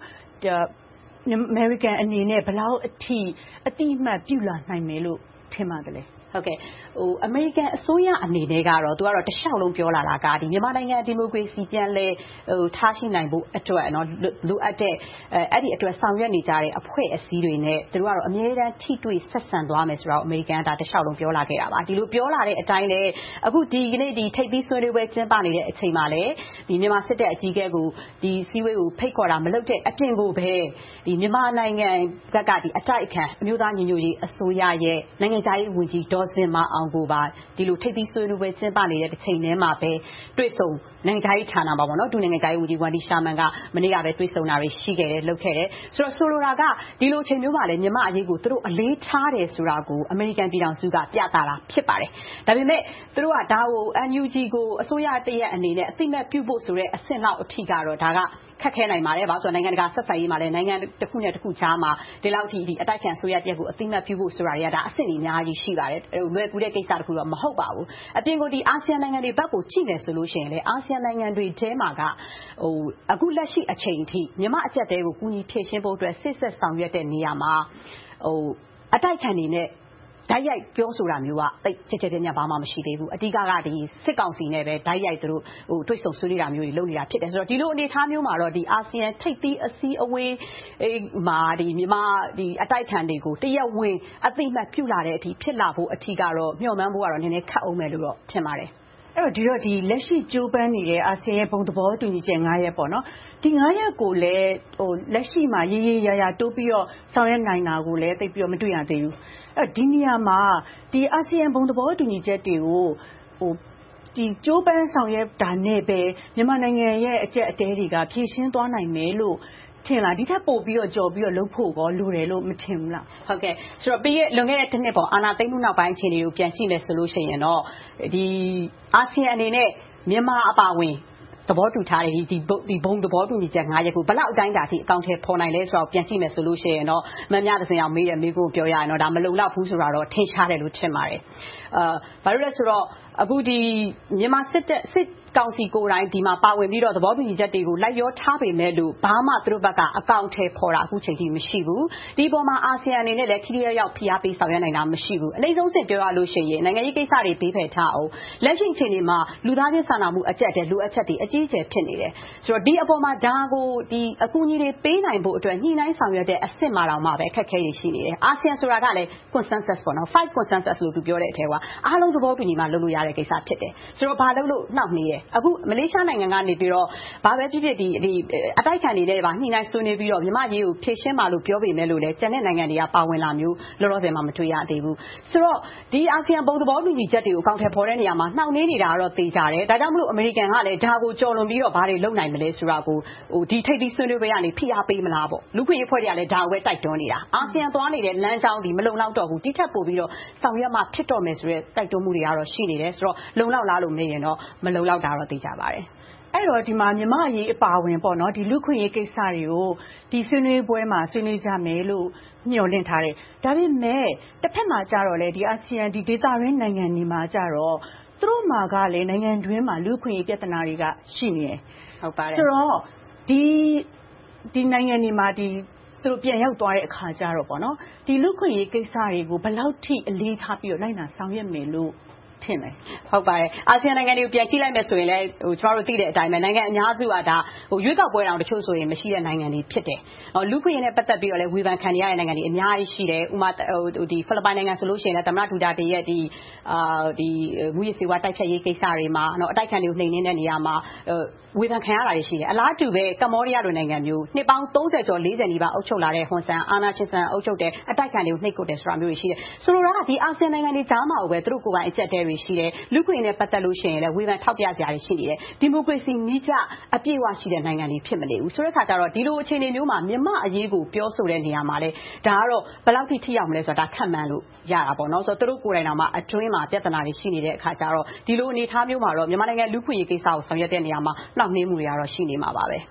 American အနေနဲ့ဘယ်လောက်အထိအတိအမှန်ပြုလာနိုင်မယ်လို့ထင်ပါတယ်လေဟုတ်ကဲ့အမေရိကန်အစိုးရအနေနဲ့ကတော့သူကတော့တခြားလုံးပြောလာတာကဒီမြန်မာနိုင်ငံဒီမိုကရေစီပြန်လဲထားရှိနိုင်ဖို့အတွက်เนาะလိုအပ်တဲ့အဲ့ဒီအတွက်ဆောင်ရွက်နေကြတဲ့အဖွဲ့အစည်းတွေနဲ့သူတို့ကတော့အမြဲတမ်းထိတွေ့ဆက်ဆံသွားမယ်ဆိုတော့အမေရိကန်ကဒါတခြားလုံးပြောလာခဲ့တာပါဒီလိုပြောလာတဲ့အတိုင်းလဲအခုဒီကနေ့ဒီထိပ်သီးဆွေးနွေးပွဲကျင်းပနေတဲ့အချိန်မှာလဲဒီမြန်မာစစ်တပ်အကြီးအကဲကိုဒီစည်းဝေးကိုဖိတ်ခေါ်တာမလုပ်တဲ့အပြင်ကိုပဲဒီမြန်မာနိုင်ငံဘက်ကဒီအတိုက်အခံအမျိုးသားညီညွတ်ရေးအစိုးရရဲ့နိုင်ငံခြားရေးဝန်ကြီးစင်မအောင်ကိုပါဒီလိုထိပ်သီးဆွေးနွေးပွဲကျင်းပနေတဲ့တစ်ချိန်တည်းမှာပဲတွေ့ဆုံနိုင်ငံခြားရေးဌာနမှာပေါ့နော်ဒုနိုင်ငံခြားရေးဝန်ကြီးဝန်ဒီရှာမန်ကမနေ့ကပဲတွေ့ဆုံတာတွေရှိခဲ့တယ်လုပ်ခဲ့တယ်ဆိုတော့ဆိုလိုတာကဒီလိုအချိန်မျိုးမှာလည်းမြန်မာအရေးကိုသူတို့အလေးထားတယ်ဆိုတာကိုအမေရိကန်ပြည်ထောင်စုကပြသတာဖြစ်ပါတယ်ဒါပေမဲ့သူတို့ကဒါကို NUG ကိုအစိုးရတရက်အနေနဲ့အသိမဲ့ပြုဖို့ဆိုတဲ့အဆင့်လောက်အထိကတော့ဒါကခက်ခဲနိုင်ပါတယ်ဘာလို့ဆိုတော့နိုင်ငံတကာဆက်ဆံရေးမှာလည်းနိုင်ငံတစ်ခုနဲ့တစ်ခုကြားမှာဒီလောက်ထိဒီအတိုက်ခံဆိုရတဲ့ကိုအသိမှတ်ပြုဖို့ဆိုတာတွေကဒါအဆင့်ကြီးအများကြီးရှိပါတယ်လွယ်ကူတဲ့ကိစ္စတစ်ခုတော့မဟုတ်ပါဘူးအပြင်ကိုဒီအာဆီယံနိုင်ငံတွေဘက်ကိုကြည့်မယ်ဆိုလို့ရှိရင်လေအာဆီယံနိုင်ငံတွေထဲမှာကအခုလက်ရှိအချိန်အထိမြန်မာအကျပ်တဲကိုကူညီဖြည့်ရှင်းဖို့အတွက်စစ်ဆက်ဆောင်ရွက်တဲ့နေရာမှာအတိုက်ခံနေနဲ့ဓာတ်ရိုက်ပြောဆိုတာမျိုးကတိတ်ချစ်ချစ်ပြည့်ပြည့်ဘာမှမရှိသေးဘူးအဓိကကဒီစစ်ကောင်စီနဲ့ပဲဓာတ်ရိုက်သူတို့တွေ့ဆုံဆွေးနွေးတာမျိုးတွေလုပ်နေတာဖြစ်တယ်ဆိုတော့ဒီလိုအနေအထားမျိုးမှာတော့ဒီအာဆီယံထိပ်သီးအစည်းအဝေးမှာဒီမြန်မာဒီအတိုက်ခံတွေကိုတရက်ဝင်အသိမှတ်ပြုလာတဲ့အထိဖြစ်လာဖို့အထိကတော့မျှော်မှန်းဖို့ကတော့နည်းနည်းခက်အောင်မယ်လို့တော့ထင်ပါတယ်အဲ့တော့ဒီလက်ရှိကြိုးပမ်းနေတဲ့အာဆီယံဘုံသဘောတူညီချက်9ရက်ပေါ့နော်ဒီ9ရက်ကိုလည်းလက်ရှိမှာရေးရေးရတိုးပြီးတော့ဆောင်ရွက်နိုင်တာကိုလည်းသိပြီးတော့မတွေ့ရသေးဘူးအဲ့ဒီနေရာမှာဒီအာဆီယံဘုံသဘောတူညီချက်တွေကိုဒီကြိုးပမ်းဆောင်ရွက်တာနဲ့ပဲမြန်မာနိုင်ငံရဲ့အကျက်အတဲတွေကဖြည့်ရှင်းသွားနိုင်မယ်လို့ထင်လားဒီထက်ပိုပြီးတော့ကြော်ပြီးတော့လုပ်ဖို့ကောလိုတယ်လို့မထင်ဘူးလားဟုတ်ကဲ့ဆိုတော့ပြီးလွန်ခဲ့တဲ့တစ်နှစ်ပေါ့အာဏာသိမ်းမှုနောက်ပိုင်းအခြေအနေကိုပြန်ကြည့်မယ်ဆိုလို့ရှိရင်တော့ဒီအာဆီယံအနေနဲ့မြန်မာအပါအဝင်သဘောတူထားတဲ့ဒီဘုံသဘောတူညီချက်9ရက်ကိုဘယ်လောက်အတိုင်းအတာထိအကောင့်ထဲပေါ်နိုင်လဲဆိုတော့ပြန်ကြည့်မယ်ဆိုလို့ရှိရင်တော့မမြသစင်အောင်မေးတယ်မေးကိုပြောရရင်တော့ဒါမလုံလောက်ဘူးဆိုတာတော့ထင်ရှားတယ်လို့ထင်ပါတယ်ဘာလို့လဲဆိုတော့အခုဒီမြန်မာစစ်ကောင်စီကိုယ်တိုင်ဒီမှာပါဝင်ပြီးတော့သဘောတူညီချက်တွေကိုလိုက်ရောထားပေမဲ့လို့ဘာမှသူတို့ဘက်ကအကောင့်ထဲပေါ်တာအခုချိန်ထိမရှိဘူးဒီပေါ်မှာအာဆီယံအနေနဲ့လည်းထိထိရောက်ဖိအားပေးဆောင်ရွက်နိုင်တာမရှိဘူးအနည်းဆုံးစစ်ပြောရလို့ရှိရင်နိုင်ငံရေးကိစ္စတွေဘေးဖယ်ထားအောင်လက်ရှိချိန်တွေမှာလူသားချင်းစာနာမှုအကျပ်တဲ့လူအချက်တွေအကြီးအကျယ်ဖြစ်နေတယ်ဆိုတော့ဒီအပေါ်မှာဒါကိုဒီအကူအညီတွေပေးနိုင်ဖို့အတွက်ညှိနှိုင်းဆောင်ရွက်တဲ့အဆင့်မှာတောင်မှပဲအခက်အခဲတွေရှိနေတယ်အာဆီယံဆိုတာကလည်း consensus ပေါ့နော်5 consensus လို့သူပြောတဲ့အထက်ကအားလုံးသဘောတူညီမှလုပ်လို့ရတဲ့ကိစ္စဖြစ်တယ်ဆိုတော့ဘာလုပ်လို့နှောက်နေရအခုမလေးရှားနိုင်ငံကနေပြီးတော့ဘာပဲဖြစ်ဖြစ်ဒီအတိုက်ခံနေတဲ့ညှိနှိုင်းဆွေးနွေးပြီးတော့မြန်မာရေးကိုဖြည့်ရှင်းပါလို့ပြောပေမဲ့လို့လည်းကျန်တဲ့နိုင်ငံတွေကပါဝင်လာမျိုးလောလောဆယ်မှမတွေ့ရသေးဘူးဆိုတော့ဒီအာဆီယံဘုံသဘောတူညီချက်တွေကိုအကောင့်ထဲပေါ်တဲ့နေရာမှာနှောင့်နှေးနေတာတော့သိကြတယ်ဒါကြောင့်မလို့အမေရိကန်ကလည်းဒါကိုကြော်လွန်ပြီးတော့ဘာတွေလုပ်နိုင်မလဲဆိုတာကိုဒီထိပ်သီးဆွေးနွေးပွဲကနေဖိအားပေးမလားပေါ့လူခွင့်ရေးဖွဲ့တွေကလည်းဒါကိုပဲတိုက်တွန်းနေတာအာဆီယံသွားနေတဲ့လမ်းကြောင်းဒီမလုံလောက်တော့ဘူးတိထက်ပိုပြီးတော့ဆောင်ရွက်မှဖြစ်တော့မယ်ဆိုတဲ့တိုက်တွန်းမှုတွေကတော့ရှိနေတယ်ဆိုတော့လုံလောက်လားလို့မေးရင်တော့မလုံလောက်တာတော့သိကြပါတယ်အဲ့တော့ဒီမှာမြန်မာအရေးအပါဝင်ပေါ့နော်ဒီလူခွင့်ရေးကိစ္စတွေကိုဒီဆွေးနွေးပွဲမှာဆွေးနွေးကြမယ်လို့ညှော်လင့်ထားတယ်ဒါပေမဲ့တစ်ဖက်မှာကြတော့လေဒီအာဆီယံဒီဒေသရင်းနိုင်ငံတွေမှာကြတော့သူတို့မှာကလည်းနိုင်ငံတွင်းမှာလူခွင့်ရေးပြဿနာတွေကရှိနေတယ်ဟုတ်ပါတယ်ဆိုတော့ဒီနိုင်ငံတွေမှာဒီသူတို့ပြန်ရောက်သွားတဲ့အခါကျတော့ပေါ့နော်ဒီလူခွင့်ရေးကိစ္စတွေကိုဘယ်လောက်ထိအလေးထားပြီးတော့လိုက်နာဆောင်ရွက်မယ်လို့ထင်တယ်ဟုတ်ပါတယ်အာဆီယံနိုင်ငံတွေကိုပြန်ကြည့်လိုက်မယ်ဆိုရင်လည်းကျွန်တော်တို့သိတဲ့အတိုင်းပဲနိုင်ငံအများစုကဒါရွေးကောက်ပွဲတောင်တချို့ဆိုရင်မရှိတဲ့နိုင်ငံတွေဖြစ်တယ်လူခွင့်ရေးနဲ့ပတ်သက်ပြီးတော့လည်းဝေဖန်ခံရတဲ့နိုင်ငံတွေအများကြီးရှိတယ်ဥပမာဒီဖိလစ်ပိုင်နိုင်ငံဆိုလို့ရှိရင်လည်းသမ္မတဒူတာတေရဲ့ဒီငွေစီဝါတိုက်ဖြတ်ရေးကိစ္စတွေမှာအတိုက်ခံတွေကိုနှိမ်နင်းတဲ့နေရာမှာဝေဖန်ခံရတာတွေရှိတယ်အလားတူပဲကမ္ဘောဒီးယားလိုနိုင်ငံမျိုးနှစ်ပေါင်း30ကျော်40နီးပါးအုပ်ချုပ်လာတဲ့ဟွန်ဆန်အာနာချင်ဆန်အုပ်ချုပ်တဲ့အတိုက်ခံတွေကိုနှိပ်ကွပ်တယ်ဆိုတာမျိုးတွေရှိတယ်ဆိုလိုတာကဒီအာဆီယံနိုင်ငံတွေကြားမှာပဲသူတို့ကိုယ်ပိုင်အကျပ်တဲတွေရှိတယ်လူခွင့်နဲ့ပတ်သက်လို့ရှိရင်လည်းဝေဖန်ထောက်ပြကြရရှိနေတယ်ဒီမိုကရေစီနည်းကျအပြည့်အဝရှိတဲ့နိုင်ငံတွေဖြစ်မနေဘူးဆိုတဲ့အခါကျတော့ဒီလိုအခြေအနေမျိုးမှာမြန်မာအရေးကိုပြောဆိုတဲ့နေရာမှာလည်းဒါကတော့ဘယ်လောက်ထိရောက်မလဲဆိုတာဒါခက်မှန်းလို့ရတာပေါ့နော်ဆိုတော့သူတို့ကိုယ်တိုင်တော့မှအတွင်းမှာပြဿနာတွေရှိနေတဲ့အခါကျတော့ဒီလိုအနေအထားမျိုးမှာတော့မြန်မာနိုင်ငံလူခွင့်ရေးကိစ္စကိုဆောင်ရွက်တဲ့နေရာမှာနှောင့်နှေးမှုတွေကတော့ရှိနေမှာပါပဲ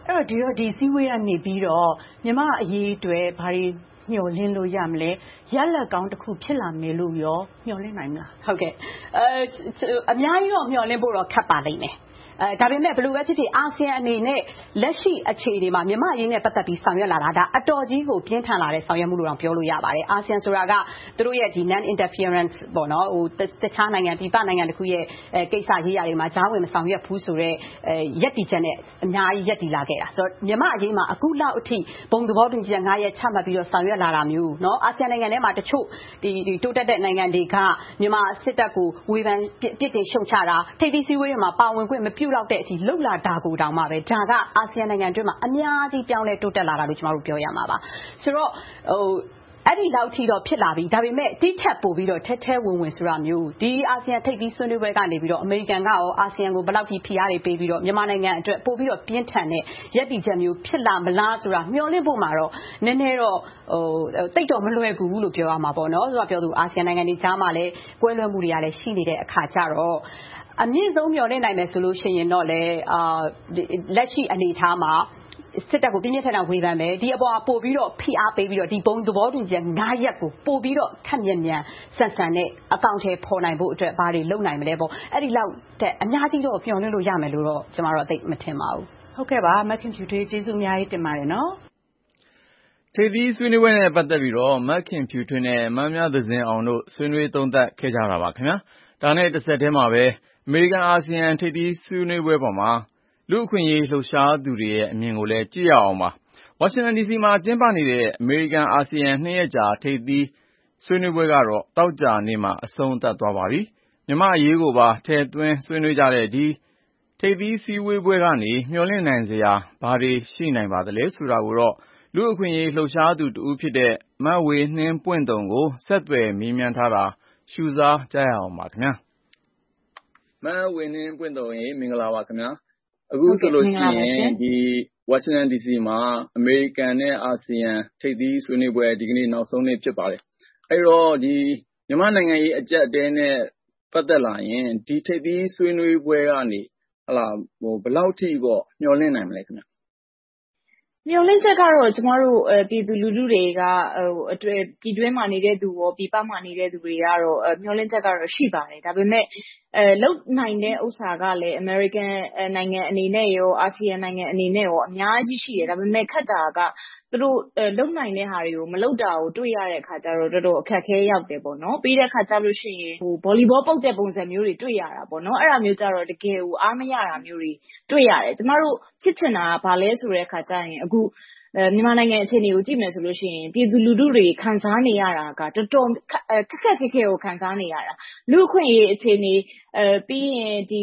အဲ့တော့ဒီစည်းဝေးကနေပြီးတော့မြန်မာအရေးအတွက်ဘာတွေမျှော်လင့်လို့ရမလဲရလဒ်ကောင်းတစ်ခုဖြစ်လာမယ်လို့ရောမျှော်လင့်နိုင်မလားဟုတ်ကဲ့အများကြီးတော့မျှော်လင့်ဖို့တော့ခက်ပါလိမ့်မယ်ဒါပေမဲ့ဘယ်လိုပဲဖြစ်ဖြစ်အာဆီယံအနေနဲ့လက်ရှိအခြေအနေမှာမြန်မာအရေးနဲ့ပတ်သက်ပြီးဆောင်ရွက်လာတာဒါအတော်ကြီးကိုပြင်းထန်လာတဲ့ဆောင်ရွက်မှုလို့တောင်ပြောလို့ရပါတယ်အာဆီယံဆိုတာကသူတို့ရဲ့ဒီ non interference ပေါ့နော်ဟိုတခြားနိုင်ငံပြည်ပနိုင်ငံတစ်ခုရဲ့ကိစ္စရေးရာတွေမှာကြားဝင်မဆောင်ရွက်ဘူးဆိုတော့ရက်တီချက်နဲ့အများကြီးရက်တီလာခဲ့တာဆိုတော့မြန်မာအရေးမှာအခုလောက်အထိဘုံသဘောတူညီချက်9ရက်ချမှတ်ပြီးတော့ဆောင်ရွက်လာတာမျိုးเนาะအာဆီယံနိုင်ငံထဲမှာတချို့ဒီတိုးတက်တဲ့နိုင်ငံတွေကမြန်မာစစ်တပ်ကိုဝေဖန်ပြစ်တင်ရှုံချတာထိပ်သီးစည်းဝေးတွေမှာပါဝင်ခွင့်မပြုလောက်တဲ့အထိလှုပ်လာတာကိုတောင်မှပဲဒါကအာဆီယံနိုင်ငံအတွင်းမှာအများကြီးပြောင်းလဲတိုးတက်လာတာလို့ကျွန်တော်တို့ပြောရမှာပါဆိုတော့အဲ့ဒီလောက်ထိတော့ဖြစ်လာပြီဒါပေမဲ့တိထက်ပို့ပြီးတော့ထဲဝင်ဆိုတာမျိုးဒီအာဆီယံထိပ်သီးဆွေးနွေးပွဲကနေပြီးတော့အမေရိကန်ကရောအာဆီယံကိုဘယ်လောက်ထိဖိအားတွေပေးပြီးတော့မြန်မာနိုင်ငံအတွက်ပို့ပြီးတော့ပြင်းထန်တဲ့ရပ်တည်ချက်မျိုးဖြစ်လာမလားဆိုတာမျှော်လင့်ဖို့မှာတော့နည်းနည်းတော့တိတ်တော့မလွယ်ကူဘူးလို့ပြောရမှာပေါ့နော်ဆိုတော့ပြောသူအာဆီယံနိုင်ငံတွေကြားမှာလည်းကွဲလွဲမှုတွေကလည်းရှိနေတဲ့အခါကျတော့အမြင့်ဆုံးမျှော်လင့်နိုင်မယ်ဆိုလို့ရှိရင်တော့လေလက်ရှိအနေအထားမှာစစ်တပ်ကိုပြင်းပြထန်ထန်ဝေဖန်မယ်ဒီအပေါ်ပို့ပြီးတော့ဖိအားပေးပြီးတော့ဒီဘုံသဘောတူညီချက်9ရက်ကိုပို့ပြီးတော့ခက်မြန်ဆန်နဲ့အကောင့်ထဲပေါ်နိုင်ဖို့အတွက်ဘာတွေလုပ်နိုင်မလဲပေါ့အဲ့ဒီလောက်တဲ့အများကြီးတော့ပြောင်းလဲလို့ရမယ်လို့တော့ကျွန်တော်တို့အသိမထင်ပါဘူးဟုတ်ကဲ့ပါမခင်ဖြူထွေးကျေးဇူးအများကြီးတင်ပါတယ်နော်ထိပ်သီးဆွေးနွေးပွဲနဲ့ပတ်သက်ပြီးတော့မခင်ဖြူထွေးနဲ့မမြသဇင်အောင်တို့ဆွေးနွေးသုံးသပ်ခဲ့ကြတာပါခင်ဗျာဒါနဲ့တစ်ဆက်တည်းမှာပဲအမေရိကန်အာဆီယံထိပ်သီးဆွေးနွေးပွဲပေါ်မှာလူအခွင့်အရေးလှုပ်ရှားသူတွေရဲ့အမြင်ကိုလည်းကြည့်ရအောင်ပါဝါရှင်တန်ဒီစီမှာကျင်းပနေတဲ့အမေရိကန်အာဆီယံ2ရက်ကြာထိပ်သီးဆွေးနွေးပွဲကတော့တောက်ကြနေ့မှာအဆုံးသတ်သွားပါပြီမြန်မာအရေးကိုပါထည့်သွင်းဆွေးနွေးကြတဲ့ဒီထိပ်သီးစည်းဝေးပွဲကနေမျှော်လင့်နိုင်စရာဘာတွေရှိနိုင်ပါသလဲဆိုတာကိုတော့လူအခွင့်အရေးလှုပ်ရှားသူတဦးဖြစ်တဲ့မဝေနှင်းပွင့်တုံကိုဆက်သွယ်မေးမြန်းထားတာရှုစားကြရအောင်ပါခင်ဗျာမဝေနှင်းပွင့်တုံရေမင်္ဂလာပါခင်ဗျာအခုဆိုလို့ရှိရင်ဒီဝါရှင်တန်ဒီစီမှာအမေရိကန်နဲ့အာဆီယံထိပ်သီးဆွေးနွေးပွဲဒီကနေ့နောက်ဆုံးနေ့ဖြစ်ပါတယ်အဲ့တော့ဒီမြန်မာနိုင်ငံရေးအကြက်အတဲနဲ့ပတ်သက်လာရင်ဒီထိပ်သီးဆွေးနွေးပွဲကနေဟလာဘယ်လောက်ထိပေါ့မျှော်လင့်နိုင်မလဲခင်ဗျမျှော်လင့်ချက်ကတော့ကျမတို့ပြည်သူလူထုတွေကပြည်တွင်းမှာနေတဲ့သူရောပြည်ပမှာနေတဲ့သူတွေကတော့မျှော်လင့်ချက်ကတော့ရှိပါတယ်ဒါပေမဲ့လုံနိုင်တဲ့ဥစ္စာကလည်း American နိုင်ငံအနေနဲ့ရောအာဆီယံနိုင်ငံအနေနဲ့ရောအများကြီးရှိတယ်ဒါပေမဲ့ခက်တာကသူတို့လုံနိုင်တဲ့ဟာတွေကိုမလုံတာကိုတွေ့ရတဲ့အခါကျတော့တော်တော်အခက်ခဲရောက်တယ်ပေါ့နော်ပြီးတဲ့အခါကျလို့ရှိရင်ဗော်လီဘောပုတ်တဲ့ပုံစံမျိုးတွေတွေ့ရတာပေါ့နော်အဲ့ဒါမျိုးကြတော့တကယ်ကိုအားမရတာမျိုးတွေတွေ့ရတယ်ကျမတို့ဖြစ်ချင်တာကဘာလဲဆိုတဲ့အခါကျရင်အခုမြန်မာနိုင်ငံအခြေအနေကိုကြည့်မယ်ဆိုလို့ရှိရင်ပြည်သူလူထုတွေခံစားနေရတာကတော်တော်ခက်ခဲကိုခံစားနေရတာလူအခွင့်အရေးအခြေအနေပြီးရင်ဒီ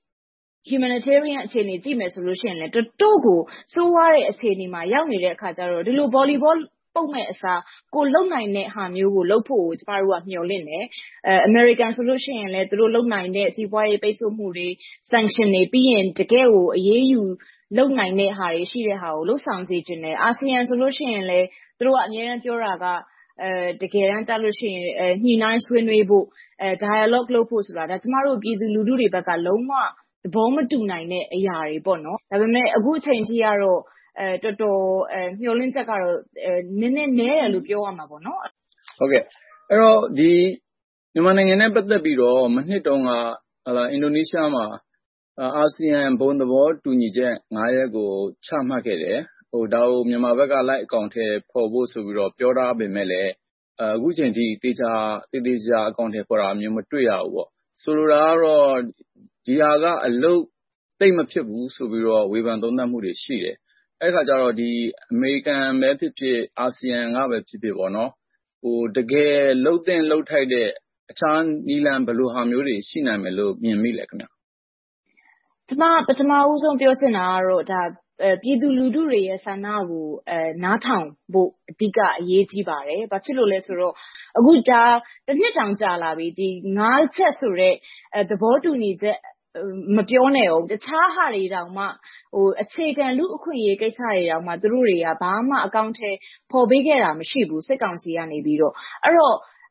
humanitarian အခြေအနေကြည့်မယ်ဆိုလို့ရှိရင်လည်းတော်တော်ကိုစိုးဝါးတဲ့အခြေအနေမှာရောက်နေတဲ့အခါကျတော့ဒီလို volleyball ပုံမဲ့အစားကိုလုံနိုင်တဲ့ဟာမျိုးကိုလုပ်ဖို့ကျမတို့ကမျှော်လင့်တယ်American ဆိုလို့ရှိရင်လည်းသူတို့လုံနိုင်တဲ့စီးပွားရေးပိတ်ဆို့မှုတွေ sanction တွေပြီးရင်တကယ်ကိုအရေးယူလုံနိုင်တဲ့ဟာတွေရှိတဲ့ဟာကိုလှုပ်ဆောင်စေခြင်းနဲ့အာဆီယံဆိုလို့ရှိရင်လည်းသူတို့ကအများအားပြောတာကတကယ်တမ်းကြလို့ရှိရင်ညှိနှိုင်းဆွေးနွေးဖို့dialogue လုပ်ဖို့ဆိုတာဒါကျမတို့ပြည်သူလူထုတွေဘက်ကလုံးဝသဘောမတူနိုင်တဲ့အရာတွေပေါ့နော်ဒါပေမဲ့အခုအချိန်ကြီးကတော့တော်တော်မျှော်လင့်ချက်ကတော့နည်းတယ်လို့ပြောရမှာပေါ့နော်ဟုတ်ကဲ့အဲ့တော့ဒီမြန်မာနိုင်ငံနဲ့ပတ်သက်ပြီးတော့မနှစ်တုန်းကအင်ဒိုနီးရှားမှာအာဆီယံဘုံသဘောတူညီချက်9ရက်ကိုချမှတ်ခဲ့တယ်ဒါကိုမြန်မာဘက်ကလိုက်အကောင့်ထဲပေါ်ဖို့ဆိုပြီးတော့ပြောထားပေမဲ့လည်းအခုချိန်ထိတေချာအကောင့်ထဲပေါ်တာမျိုးမတွေ့ရဘူးပေါ့ဆိုလိုတာကတော့ဒီဟာကအလုတ်သိမ့်မဖြစ်ဘူးဆိုပြီးတော့ဝေဖန်သုံးသပ်မှုတွေရှိတယ်အဲ့ခါကျတော့ဒီအမေရိကန်ပဲဖြစ်ဖြစ်အာဆီယံကပဲဖြစ်ဖြစ်ပေါ့နော်တကယ်လှုပ်ထိုက်တဲ့အခြားနီလန်ဘယ်လိုဟာမျိုးတွေရှိနိုင်မယ်လို့မြင်မိလဲခင်ဗျကျမပထမဦးဆုံးပြောချင်တာကတော့ဒါပြည်သူလူထုတွေရဲ့ဆန္ဒကိုနားထောင်ဖို့အဓိကအရေးကြီးပါတယ်။ဘာဖြစ်လို့လဲဆိုတော့အခုတစ်နှစ်တောင်ကြာလာပြီဒီ9ချက်ဆိုတဲ့သဘောတူညီချက်မပြောနဲ့အောင်တခြားဟာတွေတောင်မှအခြေခံလူအခွင့်အရေးကိစ္စတွေတောင်မှသူတို့တွေကဘာမှအကောင့်ထဲပေါ်ပေးခဲ့တာမရှိဘူးစစ်ကောင်စီကနေပြီးတော့အဲ့တော့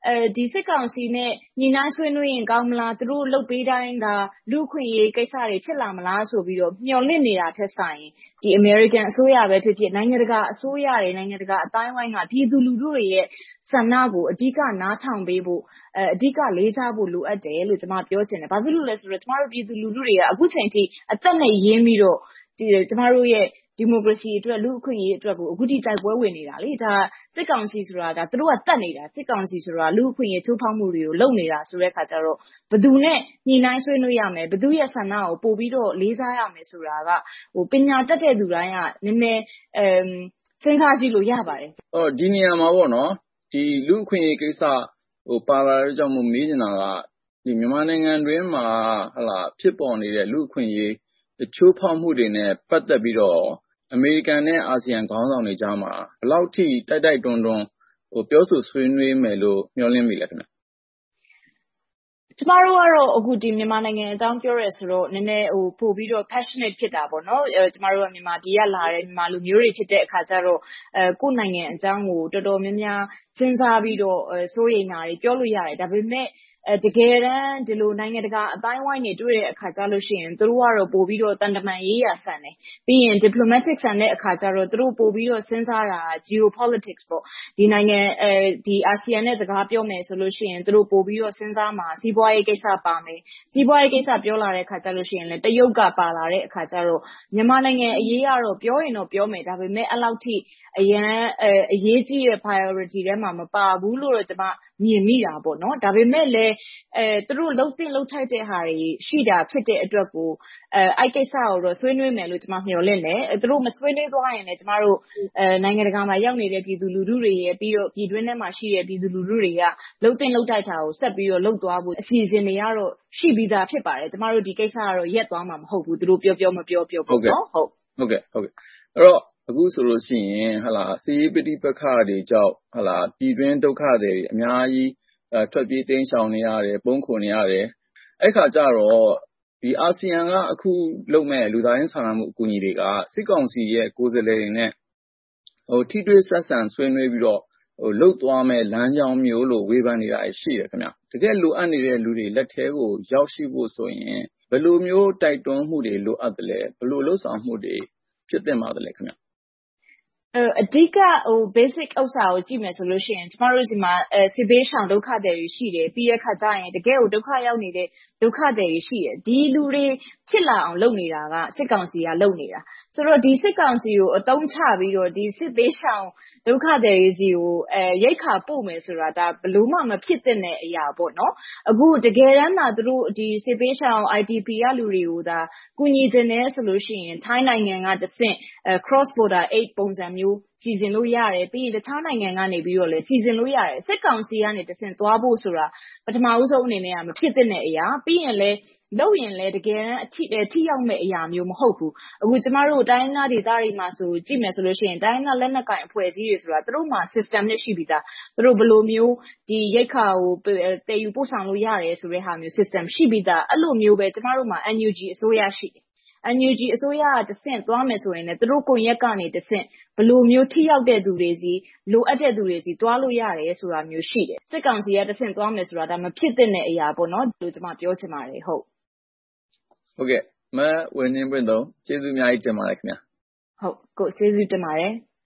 ဒီစစ်ကောင်စီနဲ့ညှိနှိုင်းဆွေးနွေးရင်ကောင်းမလားသူတို့လုပ်ပေးတိုင်းဒါလူခွင့်ရေးကိစ္စတွေဖြစ်လာမလားဆိုပြီးတော့မျှော်လင့်နေတာထက်ဆိုင်ဒီ American အစိုးရပဲဖြစ်ဖြစ်နိုင်ငံတကာအစိုးရတွေနိုင်ငံတကာအတိုင်းဝိုင်းကပြည်သူလူထုတွေရဲ့ဆန္ဒကိုအဓိကနားထောင်ပေးဖို့အဓိကလေးစားဖို့လိုအပ်တယ်လို့ကျွန်မပြောချင်တယ်။ဘာဖြစ်လို့လဲဆိုတော့ကျွန်တော်တို့ပြည်သူလူထုတွေကအခုချိန်ထိအသက်နဲ့ရင်းပြီးတော့ကျွန်တော်တို့ရဲ့ဒီမိုကရေစီအတွက်လူ့အခွင့်အရေးအတွက်ကိုအခုထိတိုက်ပွဲဝင်နေတာလေဒါစစ်ကောင်စီဆိုတာဒါသူတို့ကတတ်နေတာစစ်ကောင်စီဆိုတာလူ့အခွင့်အရေးချိုးဖောက်မှုတွေကိုလုပ်နေတာဆိုတဲ့အခါကျတော့ဘယ်သူနဲ့ညှိနှိုင်းဆွေးနွေးရမယ်ဘယ်သူရဲ့ဆန္ဒကိုပို့ပြီးတော့လေးစားရမယ်ဆိုတာကပညာတတ်တဲ့သူတိုင်းကနည်းနည်းစဉ်းစားကြည့်လို့ရပါတယ်။ဒီနေရာမှာပေါ့နော်ဒီလူ့အခွင့်အရေးကိစ္စပါလာတဲ့ကြောင့်မို့မေးနေတာကဒီမြန်မာနိုင်ငံတွင်းမှာဖြစ်ပေါ်နေတဲ့လူ့အခွင့်အရေးချိုးဖောက်မှုတွေနဲ့ပတ်သက်ပြီးတော့အမေရိကန်နဲ့အာဆီယံခေါင်းဆောင်တွေကြားမှာဘယ်လောက်ထိတိုက်တွန်းပြောဆိုဆွေးနွေးမယ်လို့မျှော်လင့်မိလဲခင်ဗျ။ကျမတို့ကတော့အခုဒီမြန်မာနိုင်ငံအကြောင်းပြောရဲဆိုတော့နည်းနည်းပို့ပြီးတော့ passionate ဖြစ်တာပေါ့နော်ကျမတို့ကမြန်မာပြည်ကလာတဲ့မြန်မာလူမျိုးတွေဖြစ်တဲ့အခါကျတော့ကိုယ့်နိုင်ငံအကြောင်းကိုတော်တော်များများစဉ်းစားပြီးတော့စိုးရိမ်တာတွေပြောလို့ရတယ်ဒါပေမဲ့တကယ်တမ်းဒီလိုနိုင်ငံတကာအတိုင်းဝိုင်းတွေတွေ့တဲ့အခါကျလို့ရှိရင်သူတို့ကတော့ပို့ပြီးတော့တန်တမန်ရေးရာဆန်တယ်ပြီးရင် diplomatic ဆန်တဲ့အခါကျတော့သူတို့ပို့ပြီးတော့စဉ်းစားတာ geopolitics ပေါ့ဒီနိုင်ငံဒီအာဆီယံနဲ့စကားပြောမယ်ဆိုလို့ရှိရင်သူတို့ပို့ပြီးတော့စဉ်းစားမှာစီးပွားရေးကိစ္စပါမယ်စီးပွားရေးကိစ္စပြောလာတဲ့အခါကျလို့ရှိရင်လည်းတရုတ်ကပါလာတဲ့အခါကျတော့မြန်မာနိုင်ငံအရေးကတော့ပြောရင်တော့ပြောမယ်ဒါပေမဲ့အဲ့လောက်ထိအရေးကြီးတဲ့ priority ထဲမှာမပါဘူးလို့တော့ကျွန်မမြင်မိတာပေါ့နော်ဒါပေမဲ့လည်းသူတို့လှုပ်တင်လှုပ်ထိုက်တဲ့ဟာတွေရှိတာဖြစ်တဲ့အတွက်ကိုအဲ့ကိစ္စကိုတော့ဆွေးနွေးမယ်လို့ကျွန်မမျှော်လင့်တယ်သူတို့မဆွေးနွေးသွားရင်လည်းကျွန်မတို့နိုင်ငံတကာမှာရောက်နေတဲ့ပြည်သူလူထုတွေရဲ့ပြီးတော့ပြည်တွင်းထဲမှာရှိတဲ့ပြည်သူလူထုတွေကလှုပ်တင်လှုပ်ထိုက်တာကိုဆက်ပြီးတော့လှုပ်သွားဖို့အစီအစဉ်တွေကတော့ရှိပြီးသားဖြစ်ပါတယ်ကျွန်မတို့ဒီကိစ္စကတော့ရက်သွားမှာမဟုတ်ဘူးသူတို့ပြောမပြောပေါ့နော်ဟုတ်ကဲ့အဲ့တော့အခုဆိုလို့ရှိရင်စီးရေးပဋိပက္ခတွေကြောင့်ပြည်တွင်းဒုက္ခတွေအများကြီးထွက်ပြေးတိမ်းရှောင်နေရတယ်ပုန်းခိုနေရတယ်အဲ့ခါကျတော့ဒီအာဆီယံကအခုလုပ်မဲ့လူသားချင်းစာနာမှုအကူအညီတွေကစစ်ကောင်စီရဲ့ကိုယ်စားလှယ်တွေနဲ့ထိတွေ့ဆက်ဆံဆွေးနွေးပြီးတော့လှုပ်သွားမဲ့လမ်းကြောင်းမျိုးလို့ဝေဖန်နေတာရှိတယ်ခင်ဗျတကယ်လိုအပ်နေတဲ့လူတွေလက်ထဲကိုရောက်ရှိဖို့ဆိုရင်ဘယ်လိုမျိုးတိုက်တွန်းမှုတွေလိုအပ်တယ်လဲဘယ်လိုလှုပ်ဆောင်မှုတွေဖြစ်သင့်ပါသလဲခင်ဗျအဓိကbasic ဥစ္စာကိုကြည့်မယ်ဆိုလို့ရှိရင်ကျမတို့ဒီမှာစစ်ဘေးရှောင်ဒုက္ခသည်တွေရှိတယ်ပြီးရခါကျရင်တကယ်ကိုဒုက္ခရောက်နေတဲ့ဒုက္ခသည်တွေရှိတယ်ဒီလူတွေဖြစ်လာအောင်လုပ်နေတာကစစ်ကောင်စီကလုပ်နေတာဆိုတော့ဒီစစ်ကောင်စီကိုအတုံးချပြီးတော့ဒီစစ်ဘေးရှောင်ဒုက္ခသည်တွေစီကိုရိတ်ခါပို့မယ်ဆိုတာဒါဘလို့မှမဖြစ်တဲ့အရာပေါ့နော်အခုတကယ်တမ်းသာသူတို့ဒီစစ်ဘေးရှောင် IDP ကလူတွေကိုဒါကူညီတင်တယ်ဆိုလို့ရှိရင်ထိုင်းနိုင်ငံကတဆင့်cross border aid ပုံစံမျိုးစီစဉ်လို့ရတယ်ပြီးရင်တခြားနိုင်ငံကနေပြီးတော့လည်းစီစဉ်လို့ရတယ်စစ်ကောင်စီကနေတဆင့်သွားဖို့ဆိုတာပထမဦးဆုံးအနေနဲ့ကမဖြစ်တဲ့အရာပြီးရင်လည်းလုပ်ရင်လည်းတကယ်ထိရောက်မဲ့အရာမျိုးမဟုတ်ဘူးအခုကျမတို့တိုင်းနာဒေသတွေမှာဆိုကြည့်မယ်ဆိုလို့ရှိရင်တိုင်းနာလက်နက်ကင်အဖွဲ့အစည်းတွေဆိုတာသူတို့မှာ system နဲ့ရှိပြီးသားသူတို့ဘယ်လိုမျိုးဒီရိတ်ခါကိုတည်ယူပို့ဆောင်လို့ရတယ်ဆိုတဲ့ဟာမျိုး system ရှိပြီးသားအဲ့လိုမျိုးပဲကျမတို့မှာ NUG အစိုးရရှိတယ်NUG အစိုးရကတဆင့်သွားမယ်ဆိုရင်လည်းသူတို့ကိုရက်ကနေတဆင့်ဘယ်လိုမျိုးထိရောက်တဲ့သူတွေစီလိုအပ်တဲ့သူတွေစီသွားလို့ရတယ်ဆိုတာမျိုးရှိတယ်စစ်ကောင်စီကတဆင့်သွားမယ်ဆိုတာဒါမဖြစ်တဲ့အရာပေါ့နော်လို့ကျွန်မပြောချင်ပါတယ်ဟုတ်ကဲ့မဝင်းနေပွင့်တော့ကျေးဇူးအများကြီးတင်ပါတယ်ခင်ဗျာဟုတ်ကိုကျေးဇူးတင်ပါတယ်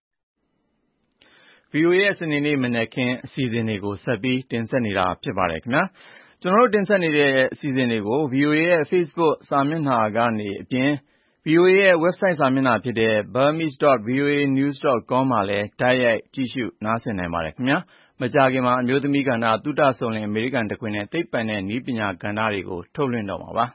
VOA ရဲ့စနေနေ့မနက်ခင်းအစီအစဉ်တွေကိုဆက်ပြီးတင်ဆက်နေတာဖြစ်ပါတယ်ခင်ဗျာကျွန်တော်တို့တင်ဆက်နေတဲ့အစီအစဉ်တွေကို VOA ရဲ့ Facebook စာမျက်နှာကနေအပြင် VOA ရဲ့ website စာမျက်နှာဖြစ်တဲ့ burmese.voanews.com မှာလည်းတိုက်ရိုက်ကြည့်ရှုနားဆင်နိုင်ပါတယ်ခင်ဗျာမကြာခင်မှာအမျိုးသမီးကဏ္ဍသုတဆုံလင်အမေရိကန်တခွင်နဲ့သိပ္ပံနဲ့နည်းပညာကဏ္ဍတွေကိုထုတ်လွှင့်တော့မှာပါ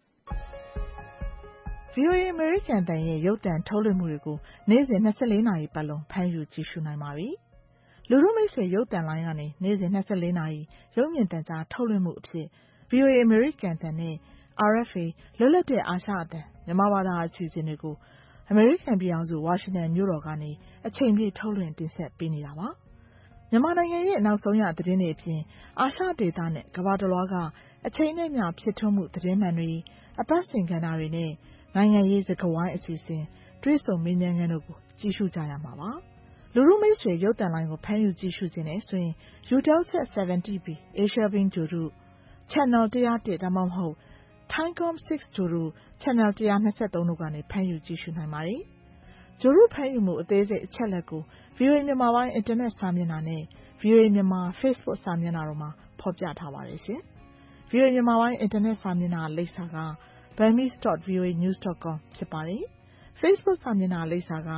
VOA အမေရိကန်တန်ရဲ့ရုပ်သံထုတ်လွှင့်မှုတွေကိုနေ့စဉ်24နာရီပတ်လုံးဖမ်းယူကြည့်ရှုနိုင်ပါပြီ။လူထုမိတ်ဆွေရုပ်သံလိုင်းကနေနေ့စဉ်24နာရီရုပ်မြင်သံကြားထုတ်လွှင့်မှုအဖြစ် VOA အမေရိကန်တန်နဲ့ RFA လွတ်လပ်တဲ့အာရှအသံမြန်မာဘာသာအစီအစဉ်တွေကိုအမေရိကန်ပြည်ထောင်စုဝါရှင်တန်မြို့တော်ကနေအချိန်ပြည့်ထုတ်လွှင့်တင်ဆက်ပေးနေတာပါ။မြန်မာနိုင်ငံရဲ့နောက်ဆုံးရသတင်းတွေအပြင်အာရှဒေသနဲ့ကမ္ဘာတစ်လွှားကအချိန်နဲ့မျှဖြစ်ထွန်းမှုသတင်းမှန်တွေအပတ်စဉ်ကဏ္ဍတွေနဲ့နိုင်ငံရေးစကားဝိုင်းအစီအစဉ်တွေ့ဆုံမေးမြန်းခန်းတို့ကိုကြည့်ရှုကြရမှာပါ။လူထုမိတ်ဆွေရုပ်သံလိုင်းကိုဖမ်းယူကြည့်ရှုခြင်းနဲ့ဆိုရင် Eutelsat 7TB Asiabeam ဂြိုဟ်တု Channel 101ဒါမှမဟုတ် Thaicom 6 ဂြိုဟ်တု Channel 123တို့ကနေဖမ်းယူကြည့်ရှုနိုင်ပါတယ်။ဂြိုဟ်တုဖမ်းယူမှုအသေးစိတ်အချက်လက်ကို VOA မြန်မာပိုင်းအင်တာနက်စာမျက်နှာနဲ့ VOA မြန်မာ Facebook စာမျက်နှာတို့မှာဖော်ပြထားပါတယ်ရှင်။ VOA မြန်မာပိုင်းအင်တာနက်စာမျက်နှာလိပ်စာက burmese.voanews.com ဖြစ်ပါတယ်။ Facebook စာမျက်နှာလိပ်စာက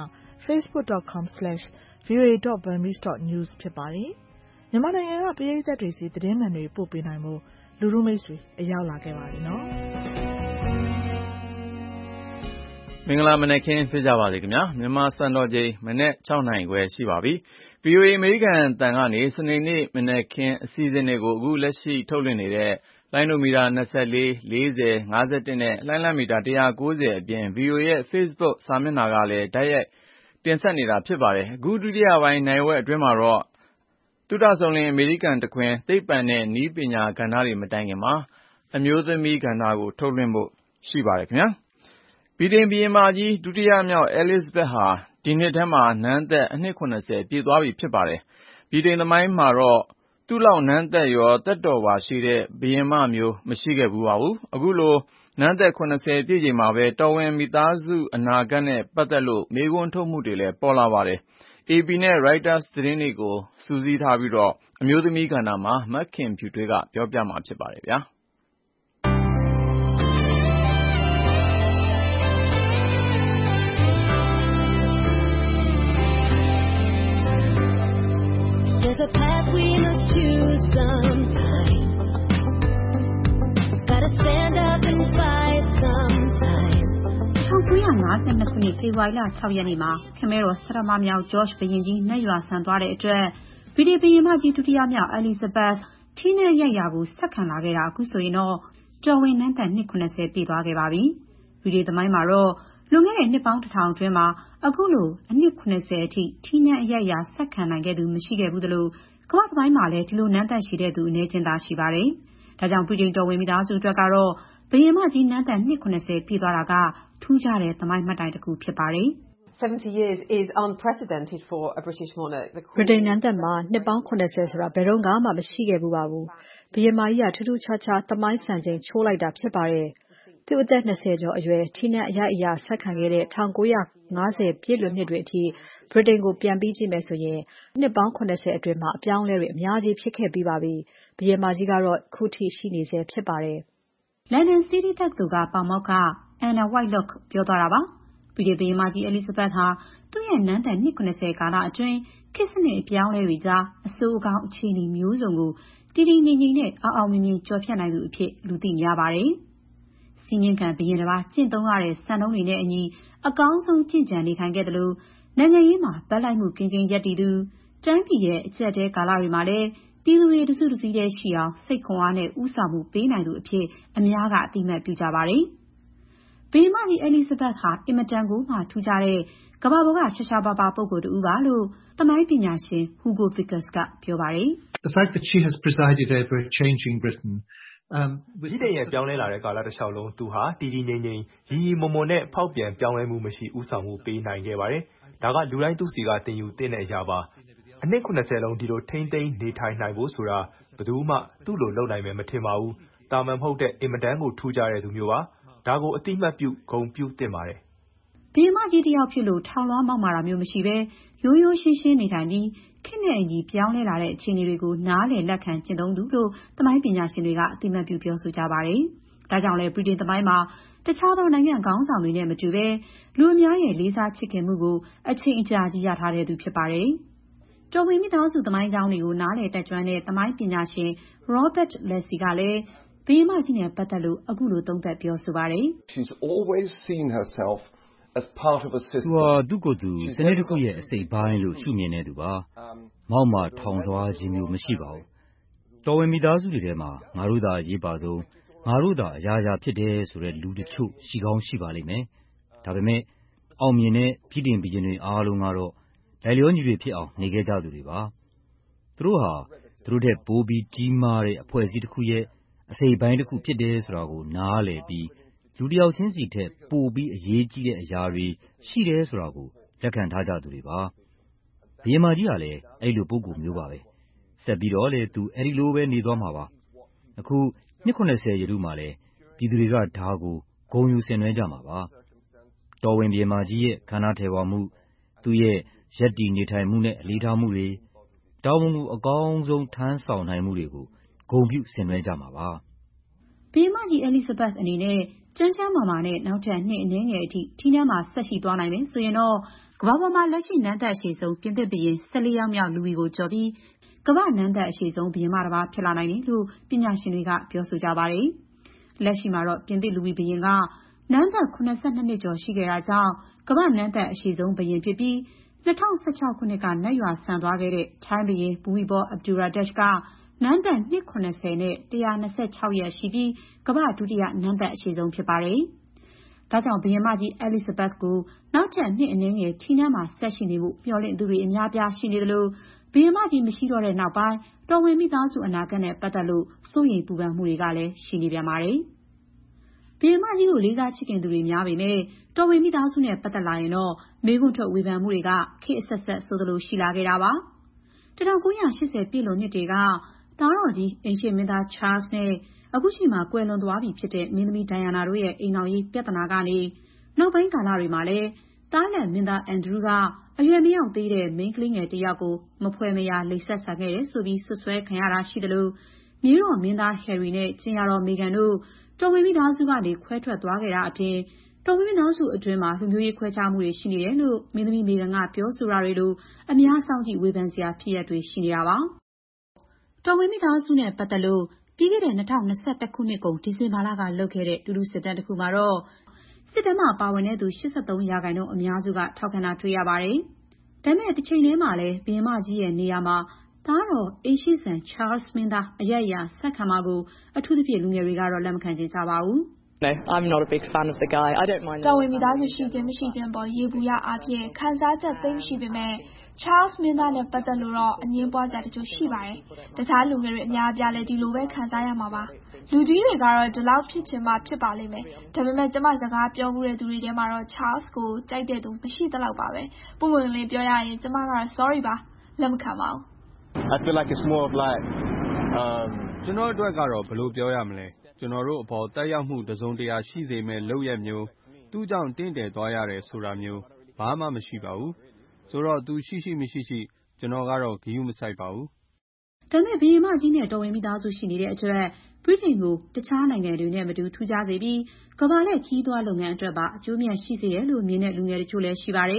facebook.com/voa.burmese.news ဖြစ်ပါတယ်။မြန်မာနိုင်ငံကပရိသတ်တွေစီသတင်းမှန်တွေပို့ပေးနိုင်မှုလူထုမိတ်ဆွေအရောက်လာခဲ့ပါပြီနော်မင်္ဂလာမနက်ခင်းဖြစ်ကြပါစေခင်ဗျာမြန်မာစံတော်ချိန်မနက် 6 နာရီခွဲရှိပါပြီ VOA အမေရိကန်တန်ကနေစနေနေ့မနက်ခင်းအစီအစဉ်တွေကိုအခုလက်ရှိထုတ်လွှင့်နေတဲ့လိုင်းဒိုမီတာ24 40 51နဲ့လိုင်းလံမီတာ190အပြင် VOA ရဲ့ Facebook စာမျက်နှာကလည်းတိုက်ရိုက်တင်ဆက်နေတာဖြစ်ပါတယ်အခုဒုတိယပိုင်းနိုင်ဝက်အတွင်းမှာတော့သုတဆုံလင်အမေရိကန်တခွင်သိပ္ပံနဲ့နည်းပညာကဏ္ဍတွေမတိုင်ခင်မှာအမျိုးသမီးကဏ္ဍကိုထုတ်လွှင့်ဖို့ရှိပါတယ်ခင်ဗျာဗြိတိန်ဘုရင်မကြီးဒုတိယမြောက် Elizabeth ဟာဒီနှစ်ထဲမှာနန်းသက်အနှစ်70ပြည့်သွားပြီဖြစ်ပါတယ်ဗြိတိန်သမိုင်းမှာတော့သူ့လောက်နန်းသက်ရောသက်တော်ပါရှိတဲ့ဘုရင်မမျိုးမရှိခဲ့ဘူးပါဘူးအခုလိုနန်းသက်70ပြည့်ချိန်မှာပဲတော်ဝင်မိသားစုအနာဂတ်နဲ့ပတ်သက်လို့မေးခွန်းထုတ်မှုတွေလည်းပေါ်လာပါတယ်AP နဲ့ Reuters သတင်းတွေကိုစူးစီးထားပြီးတော့အမျိုးသမီးကဏ္ဍမှာမခင်ဖြူထွေးကပြောပြမှာဖြစ်ပါတယ်ဗျာ There's a path we must choose sometime. Gotta stand up and fight sometime. 1952 ခုနှစ်ဖေဖော်ဝါရီလ 6 ရက်နေ့မှာခင်မဲတော်ဆရာမမြောက် George ဘုရင်ကြီးနတ်ရွာဆန်သွားတဲ့အတွက်ဗြိတိန်ဘုရင်မကြီးဒုတိယမြောက် Elizabeth ထီးနန်းရိုက်ရာကိုဆက်ခံလာခဲ့တာအခုဆိုရင်တော့တော်ဝင်နန်းသက်နှစ်70ပြည့်သွားခဲ့ပါပြီ။ဗြိတိန်သမိုင်းမှာတော့လွန်ခဲ့တဲ့နှစ်ပေါင်း1000အတွင်းမှာအခုလိုအနှစ်70အထိထီးနန်းအရိုက်ရာဆက်ခံနိုင်ခဲ့သူမရှိခဲ့ဘူးသလိုကမ္ဘာ့သမိုင်းမှာလည်းဒီလိုနန်းသက်ရှိတဲ့သူအနည်းချင်းသာရှိပါတယ်။ဒါကြောင့်ဗြိတိန်တော်ဝင်မိသားစုအတွက်ကတော့ဘုရင်မကြီးနန်းသက်နှစ်70ပြည့်သွားတာကထူးခြားတဲ့သမိုင်းမှတ်တိုင်တစ်ခုဖြစ်ပါတယ်။ 70 years is unprecedented for a British monarch. ဗြိတိန်နန်းသက်မှာနှစ်ပေါင်း70ဆိုတာဘယ်တော့မှမရှိခဲ့ဘူးပါဘူး။ဘုရင်မကြီးကထူးထူးခြားခြားသမိုင်းစံချိန်ချိုးလိုက်တာဖြစ်ပါတယ်။သူ့အသက်20ကျော်အရွယ်ထီးနန်းအရိုက်အရာဆက်ခံခဲ့တဲ့1950ပြည့်လွန်နှစ်တွေအထိဗြိတိန်ကိုပြန်ပြီးကြည့်မယ်ဆိုရင်နှစ်ပေါင်း80အတွင်းမှာအပြောင်းအလဲတွေအများကြီးဖြစ်ခဲ့ပြီးပါပြီ။ဘုရင်မကြီးကတော့ခုထိရှိနေဆဲဖြစ်ပါတယ်။ London City တက္ကသိုလ်ကပါမောက္ခ Anna Whitelock ပြောသွားတာပါ။ဗြိတိန်ဘုရင်မကြီး Elizabeth ဟာသူ့ရဲ့နန်းသက်နှစ်70ကာလအတွင်းခေတ်စနစ်အပြောင်းအလဲတွေကြားအဆိုးအကောင်းအခြေအနေမျိုးစုံကိုတည်တည်ငြိမ်ငြိမ်နဲ့အောင်မြင်မြင်ကျော်ဖြတ်နိုင်သူအဖြစ်လူသိများပါတယ်။စီးမြင့်ခံဘုရင်တစ်ပါးကျင့်သုံးရတဲ့စံနှုန်းတွေနဲ့အညီအကောင်းဆုံးကျင့်ကြံနေထိုင်ခဲ့တယ်လို့နိုင်ငံရေးမှာဘက်လိုက်မှုကင်းကင်းရပ်တည်သူတိုင်းပြည်ရဲ့အကျပ်တဲကာလတွေမှာလည်းပြည်သူတွေတစုတစည်းတည်းရှိအောင်စိတ်ခွန်အားနဲ့ဦးဆောင်မှုပေးနိုင်သူအဖြစ်အများကအသိအမှတ်ပြုကြပါတယ်။ဘုရင်မကြီး Elizabeth ဟာအင်မတန်ကိုမှထူးခြားတဲ့ကမ္ဘာပေါ်ကရှားရှားပါးပါးပုဂ္ဂိုလ်တူပါလို့သမိုင်းပညာရှင် Hugo Vickers ကပြောပါတယ်။ The fact that she has presided over changing Britain ဗြိတိန်ရဲ့ပြောင်းလဲလာတဲ့ကာလတစ်လျှောက်လုံးသူဟာတည်တည်ငြိမ်ငြိမ်ရီရီမွန်မွန်နဲ့ဖောက်ပြန်ပြောင်းလဲမှုမရှိဦးဆောင်မှုပေးနိုင်ခဲ့ပါတယ်။ဒါကလူတိုင်းသူစီကသင်ယူသင့်တဲ့အရာပါ။အနှစ်70လုံးဒီလိုထိမ့်သိမ်းနေထိုင်နိုင်ဖို့ဆိုတာဘယ်သူမှသူ့လိုလုပ်နိုင်မယ်မထင်ပါဘူး။တာမန်မဟုတ်တဲ့အင်မတန်ကိုထူးခြားတဲ့သူမျိုးပါ။ဒါကိုအတိမတ်ပြုဂုဏ်ပြုသင့်ပါတယ်။ဘုရင်မကြီးတယောက်ဖြစ်လို့ထောင်လွှားမောက်မာတာမျိုးမရှိဘဲရိုးရိုးရှင်းရှင်းနေထိုင်ပြီးခေတ်နဲ့အညီပြောင်းလဲလာတဲ့အခြေအနေတွေကိုနားလည်လက်ခံကျင့်သုံးသူလို့သမိုင်းပညာရှင်တွေကအသိအမှတ်ပြုပြောဆိုကြပါတယ်။ဒါကြောင့်လဲဗြိတိန်သမိုင်းမှာတခြားသောနိုင်ငံခေါင်းဆောင်တွေနဲ့မတူဘဲလူအများရဲ့လေးစားချစ်ခင်မှုကိုအချိန်အကြာကြီးရထားတဲ့သူဖြစ်ပါတယ်။တော်ဝင်မိသားစုသမိုင်းကြောင်းတွေကိုနားလည်တတ်ကျွမ်းတဲ့သမိုင်းပညာရှင် Robert Leslie ကလည်းဘုရင်မကြီးနဲ့ပတ်သက်လို့အခုလိုသုံးသပ်ပြောဆိုပါတယ်။ She's always seen herself as part of a system. သူကသူစနစ်တစ်ခုရဲ့အစိတ်ပိုင်းလို့ရှုမြင်နေသူပါ။မောက်မာထောင်လွှားခြင်းမျိုးမရှိပါဘူး။တော်ဝင်မိသားစုတွေထဲမှာငါတို့သာအရေးပါဆုံးငါတို့သာအရာရာဖြစ်တယ်ဆိုတဲ့လူတချို့ရှိကောင်းရှိပါလိမ့်မယ်။ဒါပေမဲ့အောင်မြင်တဲ့ဗြိတိန်ဘုရင်တွေအားလုံးကတော့လိုက်လျောညီတွေဖြစ်အောင်နေခဲ့ကြသူတွေပါ။သူတို့ဟာသူတို့ထက်ပိုပြီးကြီးမားတဲ့အဖွဲ့အစည်းတစ်ခုရဲ့အစိတ်ပိုင်းတစ်ခုဖြစ်တယ်ဆိုတာကိုနားလည်ပြီးလူတစ်ယောက်ချင်းစီထက်ပိုပြီးအရေးကြီးတဲ့အရာတွေရှိတယ်ဆိုတာကိုလက်ခံထားကြသူတွေပါ။ဘုရင်မကြီးကလည်းအဲ့လိုပုဂ္ဂိုလ်မျိုးပါပဲ။ဆက်ပြီးတော့လေသူအဲ့ဒီလိုပဲနေသွားမှာပါ။အခုနှစ်80ရာထူးမှာလည်းပြည်သူတွေကဒါကိုဂုဏ်ယူဆင်နွှဲကြမှာပါ။တော်ဝင်ဘုရင်မကြီးရဲ့ခန္ဓာထည်ဝါမှုသူ့ရဲ့ရပ်တည်နေထိုင်မှုနဲ့အလေးထားမှုတွေတာဝန်ကိုအကောင်းဆုံးထမ်းဆောင်နိုင်မှုတွေကိုဂုဏ်ပြုဆင်နွှဲကြမှာပါ။ဘုရင်မကြီး Elizabeth အနေနဲ့ကျန်းမာမာနဲ့နောက်ထပ်နှစ်အနည်းငယ်အထိထီးနန်းမှာဆက်ရှိသွားနိုင်မယ်ဆိုရင်တော့ကမ္ဘာပေါ်မှာလက်ရှိနန်းသက်အရှည်ဆုံးပြင်သစ်ဘုရင်14ယောက်မြောက်လူဝီကိုကျော်ပြီးကမ္ဘာနန်းသက်အရှည်ဆုံးဘုရင်မတစ်ပါးဖြစ်လာနိုင်တယ်လို့ပညာရှင်တွေကပြောဆိုကြပါတယ်။လက်ရှိမှာတော့ပြင်သစ်လူဝီဘုရင်ကနန်းသက်82နှစ်ကျော်ရှိခဲ့တာကြောင့်ကမ္ဘာနန်းသက်အရှည်ဆုံးဘုရင်ဖြစ်ပြီး2016ခုနှစ်ကနတ်ရွာစံသွားခဲ့တဲ့ထိုင်းဘုရင်ဘူမီဘော် Abdulradesh ကနန်းသက်နှစ်80နဲ့126ရက်ရှိပြီးကမ္ဘာဒုတိယနန်းသက်အရှည်ဆုံးဖြစ်ပါတယ်။ဒါကြောင့်ဘုရင်မကြီး Elizabeth ကိုနောက်ထပ်နှစ်အနည်းငယ်ထီးနန်းမှာဆက်ရှိနေမှုမျှော်လင့်သူတွေအများပြားရှိနေတယ်လို့ဘုရင်မကြီးမရှိတော့တဲ့နောက်ပိုင်းတော်ဝင်မိသားစုအနာဂတ်နဲ့ပတ်သက်လို့စိုးရိမ်ပူပန်မှုတွေကလည်းရှိနေပြန်ပါတယ်။ဘုရင်မကြီးကိုလေးစားချစ်ခင်သူတွေများပေမဲ့တော်ဝင်မိသားစုနဲ့ပတ်သက်လာရင်တော့မေးခွန်းထုတ်ဝေဖန်မှုတွေကခေတ်အဆက်ဆက်ဆိုသလိုရှိလာခဲ့တာပါ။1980ပြည့်လွန်နှစ်တွေကသားတော်ကြီးအိမ်ရှေ့မင်းသား Charles နဲ့အခုချိန်မှာကွယ်လွန်သွားပြီဖြစ်တဲ့မင်းသမီး Diana တို့ရဲ့အိမ်တော်ရေးပြဿနာကနေနောက်ပိုင်းကာလတွေမှာလည်းသားလတ်မင်းသား Andrew ကအရွယ်မရောက်သေးတဲ့မိန်းကလေးငယ်တစ်ယောက်ကိုမဖွယ်မရာလိပ်ဆက်ဆံခဲ့တယ်ဆိုပြီးစွပ်စွဲခံရတာရှိတယ်လို့မြေတော်မင်းသား Harry နဲ့ကျင်ရတော် Meghan တို့တော်ဝင်မိသားစုကနေခွဲထွက်သွားခဲ့တာအပြင်တော်ဝင်မိသားစုအတွင်းမှာလူမျိုးရေးခွဲခြားမှုတွေရှိနေတယ်လို့မင်းသမီး Meghan ကပြောဆိုတာတွေလိုအများစောင့်ကြည့်ဝေဖန်စရာဖြစ်ရပ်တွေရှိနေတာပါ။တော်ဝင်မိသားစုနဲ့ပတ်သက်လို့ပြီးခဲ့တဲ့2021ခုနှစ်ကုန်ဒီဇင်ဘာလကလုပ်ခဲ့တဲ့လူထုစစ်တမ်းတစ်ခုမှာတော့စစ်တမ်းမှာပါဝင်တဲ့သူ83%အများစုကထောက်ခံတာတွေ့ရပါတယ်။ဒါပေမဲ့တစ်ချိန်တည်းမှာလည်းဘုရင်မကြီးရဲ့နေရာမှာသားတော်အိမ်ရှိစံ Charles မင်းသားအယက်အရာဆက်ခံမှာကိုအထူးသဖြင့်လူငယ်တွေကတော့လက်မခံကြပါဘူး။ No, I'm not a big fan of the guy. I don't mind. တော်ဝင်မိသားစုရှိခြင်းမရှိခြင်းပေါ်ရေဘူးရအားဖြင့်ခံစားချက်သိမ်းရှိပေမဲ့ Charles မင်းသားနဲ့ပတ်သက်လို့တော့အငြင်းပွားကြတချို့ရှိပါတယ်။တခြားလူငယ်တွေအများအပြားလည်းဒီလိုပဲခံစားရမှာပါ။လူကြီးတွေကတော့ဒီလောက်ဖြစ်ချင်မှဖြစ်ပါလိမ့်မယ်။ဒါပေမဲ့ကျမစကားပြောမှုတဲ့သူတွေထဲမှာတော့ Charles ကိုကြိုက်တဲ့သူမရှိသလောက်ပါပဲ။ပုံမှန်လေးပြောရရင်ကျမကတော့ sorry ပါလက်မခံပါဘူး။ I feel like it's more of like ကျွန်တော်အတွက်ကတော့ဘယ်လိုပြောရမလဲကျွန်တော်တို့အပေါ်တက်ရောက်မှုတစုံတရာရှိစေမဲ့လုပ်ရက်မျိုးသူ့ကြောင့်တင့်တယ်သွားရတယ်ဆိုတာမျိုးဘာမှမရှိပါဘူးဆိုတော့သူရှိမရှိကျွန်တော်ကတော့ဂရုမစိုက်ပါဘူးဒါနဲ့ဘုရင်မကြီးနဲ့တော်ဝင်မိသားစုရှိနေတဲ့အတွက်ဗြိတိန်ကိုတခြားနိုင်ငံတွေနဲ့မတူထူးခြားစေပြီးကမ္ဘာလှည့်ခီးသွွားလုပ်ငန်းအတွက်ပါအကျိုးမြတ်ရှိစေတယ်လို့မြင်တဲ့လူငယ်တချို့လည်းရှိပါတယ်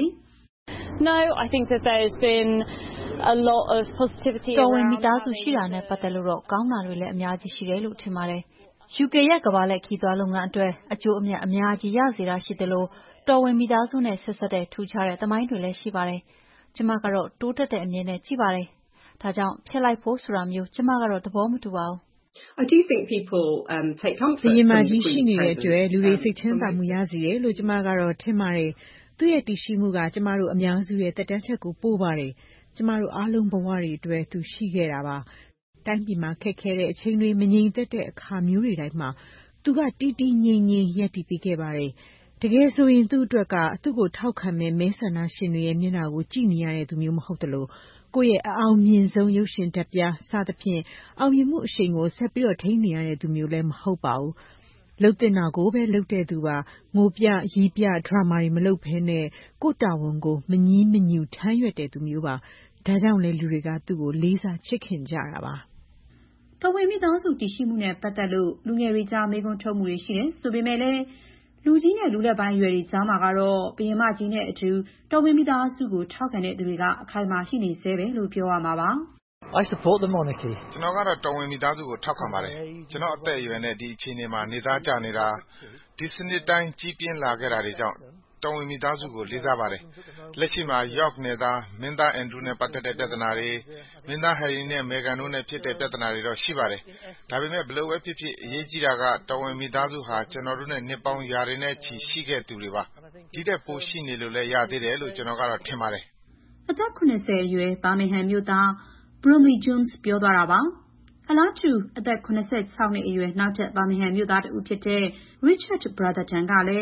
No, I think that there's been a lot of positivity တော်ဝင်မိသားစုရှိတာနဲ့ပတ်သက်လို့တော့ကောင်းတာတွေလည်းအများကြီးရှိတယ်လို့ထင်ပါတယ်။ UK ရဲ့ကမ္ဘာလှည့်ခီးသွွားလုပ်ငန်းအတွက်အကျိုးအမြတ်အများကြီးရစေတာရှိသလိုတော်ဝင်မိသားစုနဲ့ဆက်ဆက်တဲ့ထူးခြားတဲ့သမိုင်းတွေလည်းရှိပါတယ်။ကျမကတော့တိုးတက်တဲ့အမြင်နဲ့ကြည့်ပါတယ်။ဒါကြောင့်ဖြစ်လိုက်ဖို့ဆိုတာမျိုးကျမကတော့သဘောမတူပါဘူး။ I do think people take comfort ဘုရင်မကြီးရှိနေတဲ့အတွက်လူတွေစိတ်ချမ်းသာမှုရစေတယ်လို့ကျမကတော့ထင်ပါတယ်။သူ့ရဲ့တည်ရှိမှုကကျမတို့အများစုရဲ့တက်တန်းချက်ကိုပို့ပါတယ်။ကျမတို့အားလုံးဘဝတွေအတွက်သူရှိခဲ့တာပါ။တိုင်းပြည်မှာခက်ခဲတဲ့အချိန်တွေမငြိမ်သက်တဲ့အခါမျိုးတွေတိုင်းမှာသူကတီးတီးငြိမ်ငြိမ်ရပ်တည်ပေးခဲ့ပါတယ်။တကယ်ဆိုရင်သူ့အတွက်ကသူ့ကိုထောက်ခံမဲ့မဲဆန္ဒရှင်တွေရဲ့မျက်နှာကိုကြည့်နေရတဲ့သူမျိုးမဟုတ်တလို့ကိုယ့်ရဲ့အအောင်မြင်ဆုံးရုပ်ရှင်ဓာတ်ပြစသဖြင့်အောင်မြင်မှုအရှိန်ကိုဆက်ပြီးထိန်းနေရတဲ့သူမျိုးလည်းမဟုတ်ပါဘူး။လှုပ်တင်တာကိုပဲလှုပ်တဲ့သူပါငိုပြရီးပြဒရာမာတွေမလုပ်ဘဲနဲ့ကိုယ့်တာဝန်ကိုမငြီးမညူထမ်းရွက်တဲ့သူမျိုးပါဒါကြောင့်လေလူတွေကသူ့ကိုလေးစားချစ်ခင်ကြတာပါတော်ဝင်မိသားစုတည်ရှိမှုနဲ့ပတ်သက်လို့လူငယ်တွေကြားမေးခွန်းထုတ်မှုတွေရှိတယ်ဆိုပေမဲ့လည်းလူကြီးနဲ့လူလက်ပိုင်းရွယ်တွေကြားမှာကတော့ဘုရင်မကြီးနဲ့အတူတော်ဝင်မိသားစုကိုထောက်ခံတဲ့သူတွေကအခိုင်အမာရှိနေသေးပဲလို့ပြောရမှာပါ I support the monarchy ကျွန်တော်ကတော့တော်ဝင်မိသားစုကိုထောက်ခံပါတယ်ကျွန်တော်အသက်အရွယ်နဲ့ဒီအခြေအနေမှာနေသားကြနေတာဒီစနစ်တိုင်းကြီးပြင်းလာခဲ့တာတွေကြောင့်တော်ဝင်မိသားစုကိုလေးစားပါတယ်လက်ရှိမှာ York နယ်သားမင်းသား Andrew နဲ့ပတ်သက်တဲ့ပြဿနာတွေမင်းသား Harry နဲ့ Meghan တို့နဲ့ဖြစ်တဲ့ပြဿနာတွေတော့ရှိပါတယ်ဒါပေမဲ့ဘလို့ပဲဖြစ်ဖြစ်အရေးကြီးတာကတော်ဝင်မိသားစုဟာကျွန်တော်တို့နဲ့နှစ်ပေါင်းရာတွေနဲ့ချီရှိခဲ့သူတွေပါဒီတဲ့ပိုရှိနေလို့လည်းရသေးတယ်လို့ကျွန်တော်ကတော့ထင်ပါတယ်အသက်80အရွယ်ဘာမင်ဟမ်မြို့သား Bromley Jones ပြောသွားတာပါအလားတူအသက်86နှစ်အရွယ်နောက်ထပ်ဘာမင်ဟမ်မြို့သားတဦးဖြစ်တဲ့ Richard Brotherton ကလည်း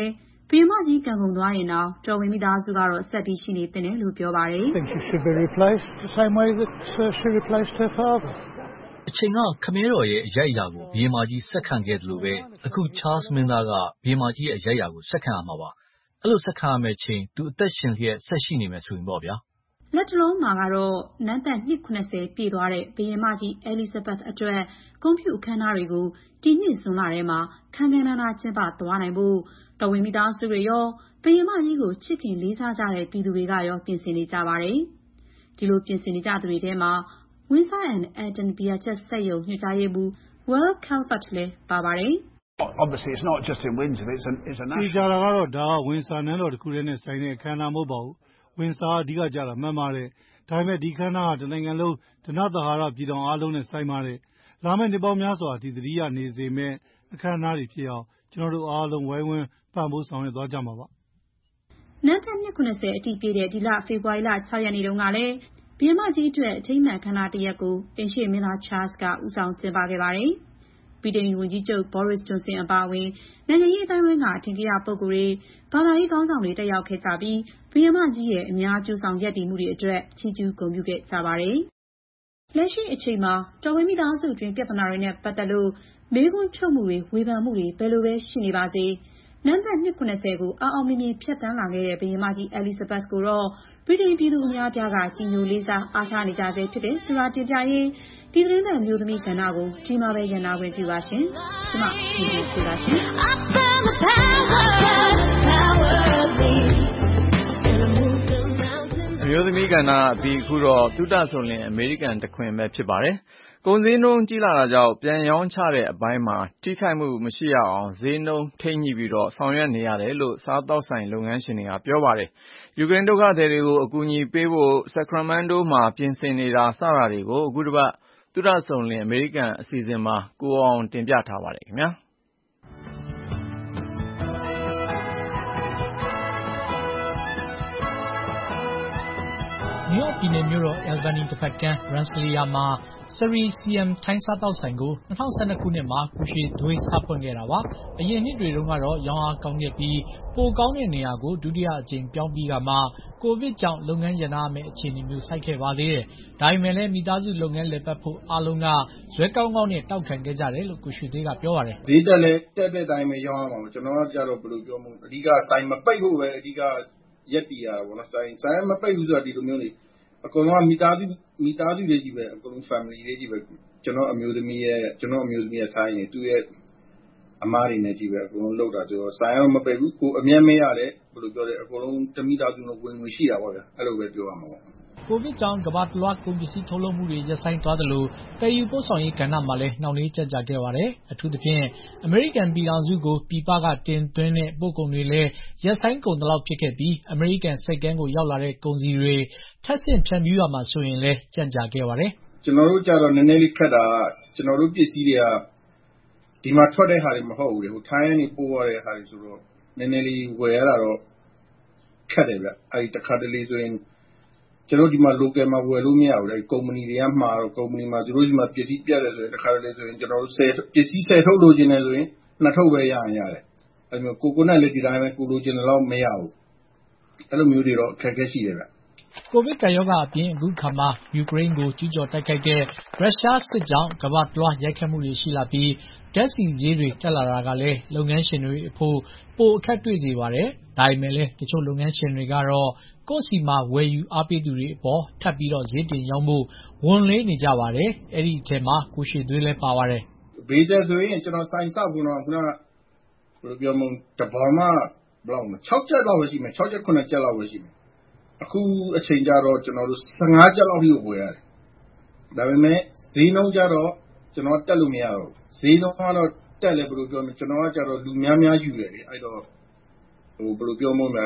ဘုရင်မကြီးကံကုန်သွားရင်တော့တော်ဝင်မိသားစုကတော့ဆက်ပြီးရှိနေသင့်တယ်လို့ပြောပါတယ်။ I think she should be replaced the same way that she replaced her father. အချိန်ကခမည်းတော်ရဲ့အရိုက်အရာကိုဘုရင်မကြီးဆက်ခံခဲ့တယ်လို့ပဲအခု Charles မင်းသားကဘုရင်မကြီးရဲ့အရိုက်အရာကိုဆက်ခံရမှာပါ။အဲ့လိုဆက်ခံရမယ့်ချိန်သူအသက်ရှင်လျက်ဆက်ရှိနေမယ်ဆိုရင်ပေါ့ဗျာ။လက်တလုံးမှာကတော့နန်းသက်နှစ်80ပြည့်သွားတဲ့ဘုရင်မကြီး Elizabeth အတွက်ဂုဏ်ပြုအခမ်းအနားတွေကိုဒီနှစ်ဇွန်လထဲမှာခမ်းခမ်းနားနားကျင်းပသွားနိုင်ဖို့တော်ဝင်မိသားစုတွေရောဘုရင်မကြီးကိုချစ်ခင်လေးစားကြတဲ့ပြည်သူတွေကရောပြင်ဆင်နေကြပါတယ်။ဒီလိုပြင်ဆင်နေကြသူတွေထဲမှာWindsor and Eden Beaches စက်ရုံညွှန်ကြားရေးမှူး Will Calvert လည်းပါပါတယ်။ Obviously it's not just in Windsor, it's a national. ကြာတာကတော့ဒါက Windsor နန်းတော်တစ်ခုတည်းနဲ့ဆိုင်တဲ့အခမ်းအနားမဟုတ်ပါဘူး။ Windsor အဓိကကြတာမှန်ပါတယ်။ဒါပေမဲ့ဒီအခမ်းအနားကတနိုင်ငံလုံးဓနသဟာရပြည်တော်အားလုံးနဲ့ဆိုင်ပါတယ်။လာမယ့်နှစ်ပေါင်းများစွာဒီသတိရနေစေမဲ့အခမ်းအနားတွေဖြစ်အောင်ကျွန်တော်တို့အားလုံးဝိုင်းဝန်းပံ့ပိုးဆောင်ရွက်သွားကြမှာပါ။နန်းသက်နှစ်80အတိပြည့်တဲ့ဒီလဖေဖော်ဝါရီလ6ရက်နေ့တုန်းကလည်းဘုရင်မကြီးအတွက်အထိမ်းအမှတ်အခမ်းအနားတစ်ရပ်ကိုအိမ်ရှေ့မင်းသား Charles ကဦးဆောင်ကျင်းပခဲ့ပါတယ်။ဗြိတိန်ဝန်ကြီးချုပ် Boris Johnson အပါအဝင်နိုင်ငံရေးအတိုင်းအဝိုင်းကအထင်ကရပုဂ္ဂိုလ်တွေဘာသာရေးခေါင်းဆောင်တွေတက်ရောက်ခဲ့ကြပြီးဘုရင်မကြီးရဲ့အများကျိုးဆောင်ရပ်တည်မှုတွေအတွက်ချီးကျူးဂုဏ်ပြုခဲ့ကြပါတယ်။လက်ရှိအချိန်မှာတော်ဝင်မိသားစုတွင်ပြဿနာတွေနဲ့ပတ်သက်လို့မေးခွန်းထုတ်မှုတွေဝေဖန်မှုတွေဘယ်လိုပဲရှိနေပါစေနန်းသက်နှစ်80ကိုအောင်မြင်မြင်ဖြတ်သန်းလာခဲ့တဲ့ဘုရင်မကြီး Elizabeth ကိုတော့ဗြိတိန်ပြည်သူအများအပြားကကြီးညိုလေးစားအားထားနေကြဆဲဖြစ်တယ်ဆိုတာတင်ပြရင်းဒီသတင်းပတ်မျိုးသမီးကဏ္ဍကိုဒီမှာပဲရန်နာခွင့်ပြုပါရှင်။ကျွန်မဒီလိုဆိုပါရှင်။အမျိုးသမီးကဏ္ဍအပြီးခုတော့သုတဆိုလင်အမေရိကန်တခွင်ပဲဖြစ်ပါတယ်။ကုန်စည်နှုန်းကြီးလာတာကြောင့်ပြန်ရောင်းချတဲ့အပိုင်းမှာထိခိုက်မှုမရှိရအောင်ဈေးနှုန်းထိန်းညှိပြီးတော့ဆောင်ရွက်နေရတယ်လို့စားတောက်ဆိုင်လုပ်ငန်းရှင်တွေကပြောပါတယ်။ယူကရိန်းဒုက္ခသည်တွေကိုအကူအညီပေးဖို့Sacramentoမှာပြင်ဆင်နေတာစတာတွေကိုအခုတစ်ပတ်သုတဆိုလင်အမေရိကန်အစီအစဉ်မှာကိုအောင်တင်ပြထားပါတယ်ခင်ဗျာ။နယူးယောက်ပြည်နယ်မြို့တော် Albany တစ်ဖက်ကမ်း Rensselaer မှာ Sari Siam ထိုင်းစားသောက်ဆိုင်ကို2012ခုနှစ်မှာကိုရွှေသွေးစဖွင့်ခဲ့တာပါ။အရင်နှစ်တွေတုန်းကတော့ရောင်းအားကောင်းခဲ့ပြီးပိုကောင်းတဲ့နေရာကိုဒုတိယအကြိမ်ပြောင်းပြီးကမှကိုဗစ်ကြောင့်လုပ်ငန်းရပ်နားမယ့်အခြေအနေမျိုးဆိုက်ခဲ့ပါသေးတယ်။ဒါပေမဲ့လည်းမိသားစုလုပ်ငန်းလည်ပတ်ဖို့အားလုံးကဇွဲကောင်းကောင်းနဲ့တောက်ခံခဲ့ကြတယ်လို့ကိုရွှေသွေးကပြောပါတယ်။ဈေးတက်လဲတက်တဲ့အတိုင်းပဲရောင်းရမှာပေါ့ကျွန်တော်ကကြတော့ဘယ်လိုပြောမလဲအဓိကဆိုင်မပိတ်ဖို့ပဲအဓိကရက်တည်ရတာပေါ့နော်ဆိုင်မပိတ်ဘူးဆိုတာဒီလိုမျိုးနေအကုန်လုံးကမိသားစုတွေကြီးပဲအကုန်လုံး family တွေကြီးပဲကျွန်တော်အမျိုးသမီးရဲ့ဆိုင်နေသူ့ရဲ့အမားတွေနဲ့ကြီးပဲအကုန်လုံးလောက်တာဆိုတော့ဆိုင်ရောမပိတ်ဘူးကိုအမြဲမရတယ်ဘယ်လိုပြောလဲအကုန်လုံးတမိသားစုလုံးဝင်ငွေရှိတာပေါ့ဗျာအဲ့လိုပဲပြောရမှာပေါ့ကိုဗစ်ကြောင့်ကမ္ဘာတလွှားကုန်ပစ္စည်းထုတ်လုပ်မှုတွေရပ်ဆိုင်းသွားတယ်လို့တည်ယူပို့ဆောင်ရေးကဏ္ဍမှာလည်းနှောင့်နှေးကြန့်ကြာခဲ့ပါတယ်။အထူးသဖြင့်အမေရိကန်ပြည်ထောင်စုကိုပြည်ပကတင်သွင်းတဲ့ပို့ကုန်တွေလည်းရပ်ဆိုင်းကုန်တလောက်ဖြစ်ခဲ့ပြီးအမေရိကန်စိတ်ကမ်းကိုရောက်လာတဲ့ကုန်စည်တွေထပ်ဆင့်ဖြန့်ဖြူးရမှာဆိုရင်လည်းကြန့်ကြာခဲ့ပါတယ်။ကျွန်တော်တို့ကြတော့နည်းနည်းလေးခက်တာကျွန်တော်တို့ပစ္စည်းတွေကဒီမှာထွက်တဲ့ဟာတွေမဟုတ်ဘူးလေဟိုထိုင်းကနေပို့ရတဲ့ဟာတွေဆိုတော့နည်းနည်းလေးဝယ်ရတာတော့ခက်တယ်ဗျအဲ့ဒီတစ်ခါတလေဆိုရင်ကျွန်တော်ဒီမှာ local မှာဝယ်လို့မရဘူးလေကုမ္ပဏီတွေကမှာတော့ကုမ္ပဏီမှာသူတို့ဒီမှာပစ္စည်းပြတ်တယ်ဆိုရင်တစ်ခါတလေဆိုရင်ကျွန်တော်တို့ပစ္စည်း10ထုတ်လို့ခြင်းတယ်ဆိုရင်2ထုတ်ပဲရရင်ရတယ်အဲ့လိုကိုနဲ့လည်းဒီတိုင်းပဲကိုလိုချင်တယ်လို့မရဘူးအဲ့လိုမျိုးတွေတော့အခက်အခဲရှိတယ်ဗျကိုဗစ်ကပ်ရောဂါအပြင်အခုခါမှာယူကရိန်းကိုကျူးကျော်တိုက်ခိုက်တဲ့ရုရှားစစ်ကြောင့်ကမ္ဘာတလွှားရိုက်ခတ်မှုတွေရှိလာပြီးဓာတ်ဆီဈေးတွေတက်လာတာကလည်းလုပ်ငန်းရှင်တွေအဖို့ပိုအခက်တွေ့စေပါတယ်။ဒါပေမဲ့လည်းတချို့လုပ်ငန်းရှင်တွေကတော့ကိုယ့်စီမှာဝယ်ယူအားပေးသူတွေအပေါ်ထပ်ပြီးတော့ဈေးတင်ရောင်းဖို့ဝန်လေးနေကြပါတယ်။အဲ့ဒီအထက်မှာကိုရွှေသွေးလည်းပါပါတယ်။ဘေးကျဆိုရင်ကျွန်တော်ဆိုင်ဆောက်ဖို့တော့ခုနဘယ်လိုပြောမလဲတဘောင်မှဘယ်လောက်လဲ6ကျပ်လောက်ပဲရှိမယ်6ကျပ်9ကျပ်လောက်ပဲရှိမယ်အခုအချိန်ကြတော့ကျွန်တော်တို့15ကျပ်လောက်ထိကိုဝယ်ရတယ်ဒါပေမဲ့ဈေးနှုန်းကြတော့ကျွန်တော်တက်လို့မရတော့ဘူးဈေးနှုန်းကတော့တက်လဲဘယ်လိုပြောမလဲကျွန်တော်ကကြတော့လူများများယူတယ်လေအဲ့တော့ဟိုဘယ်လိုပြောမလဲ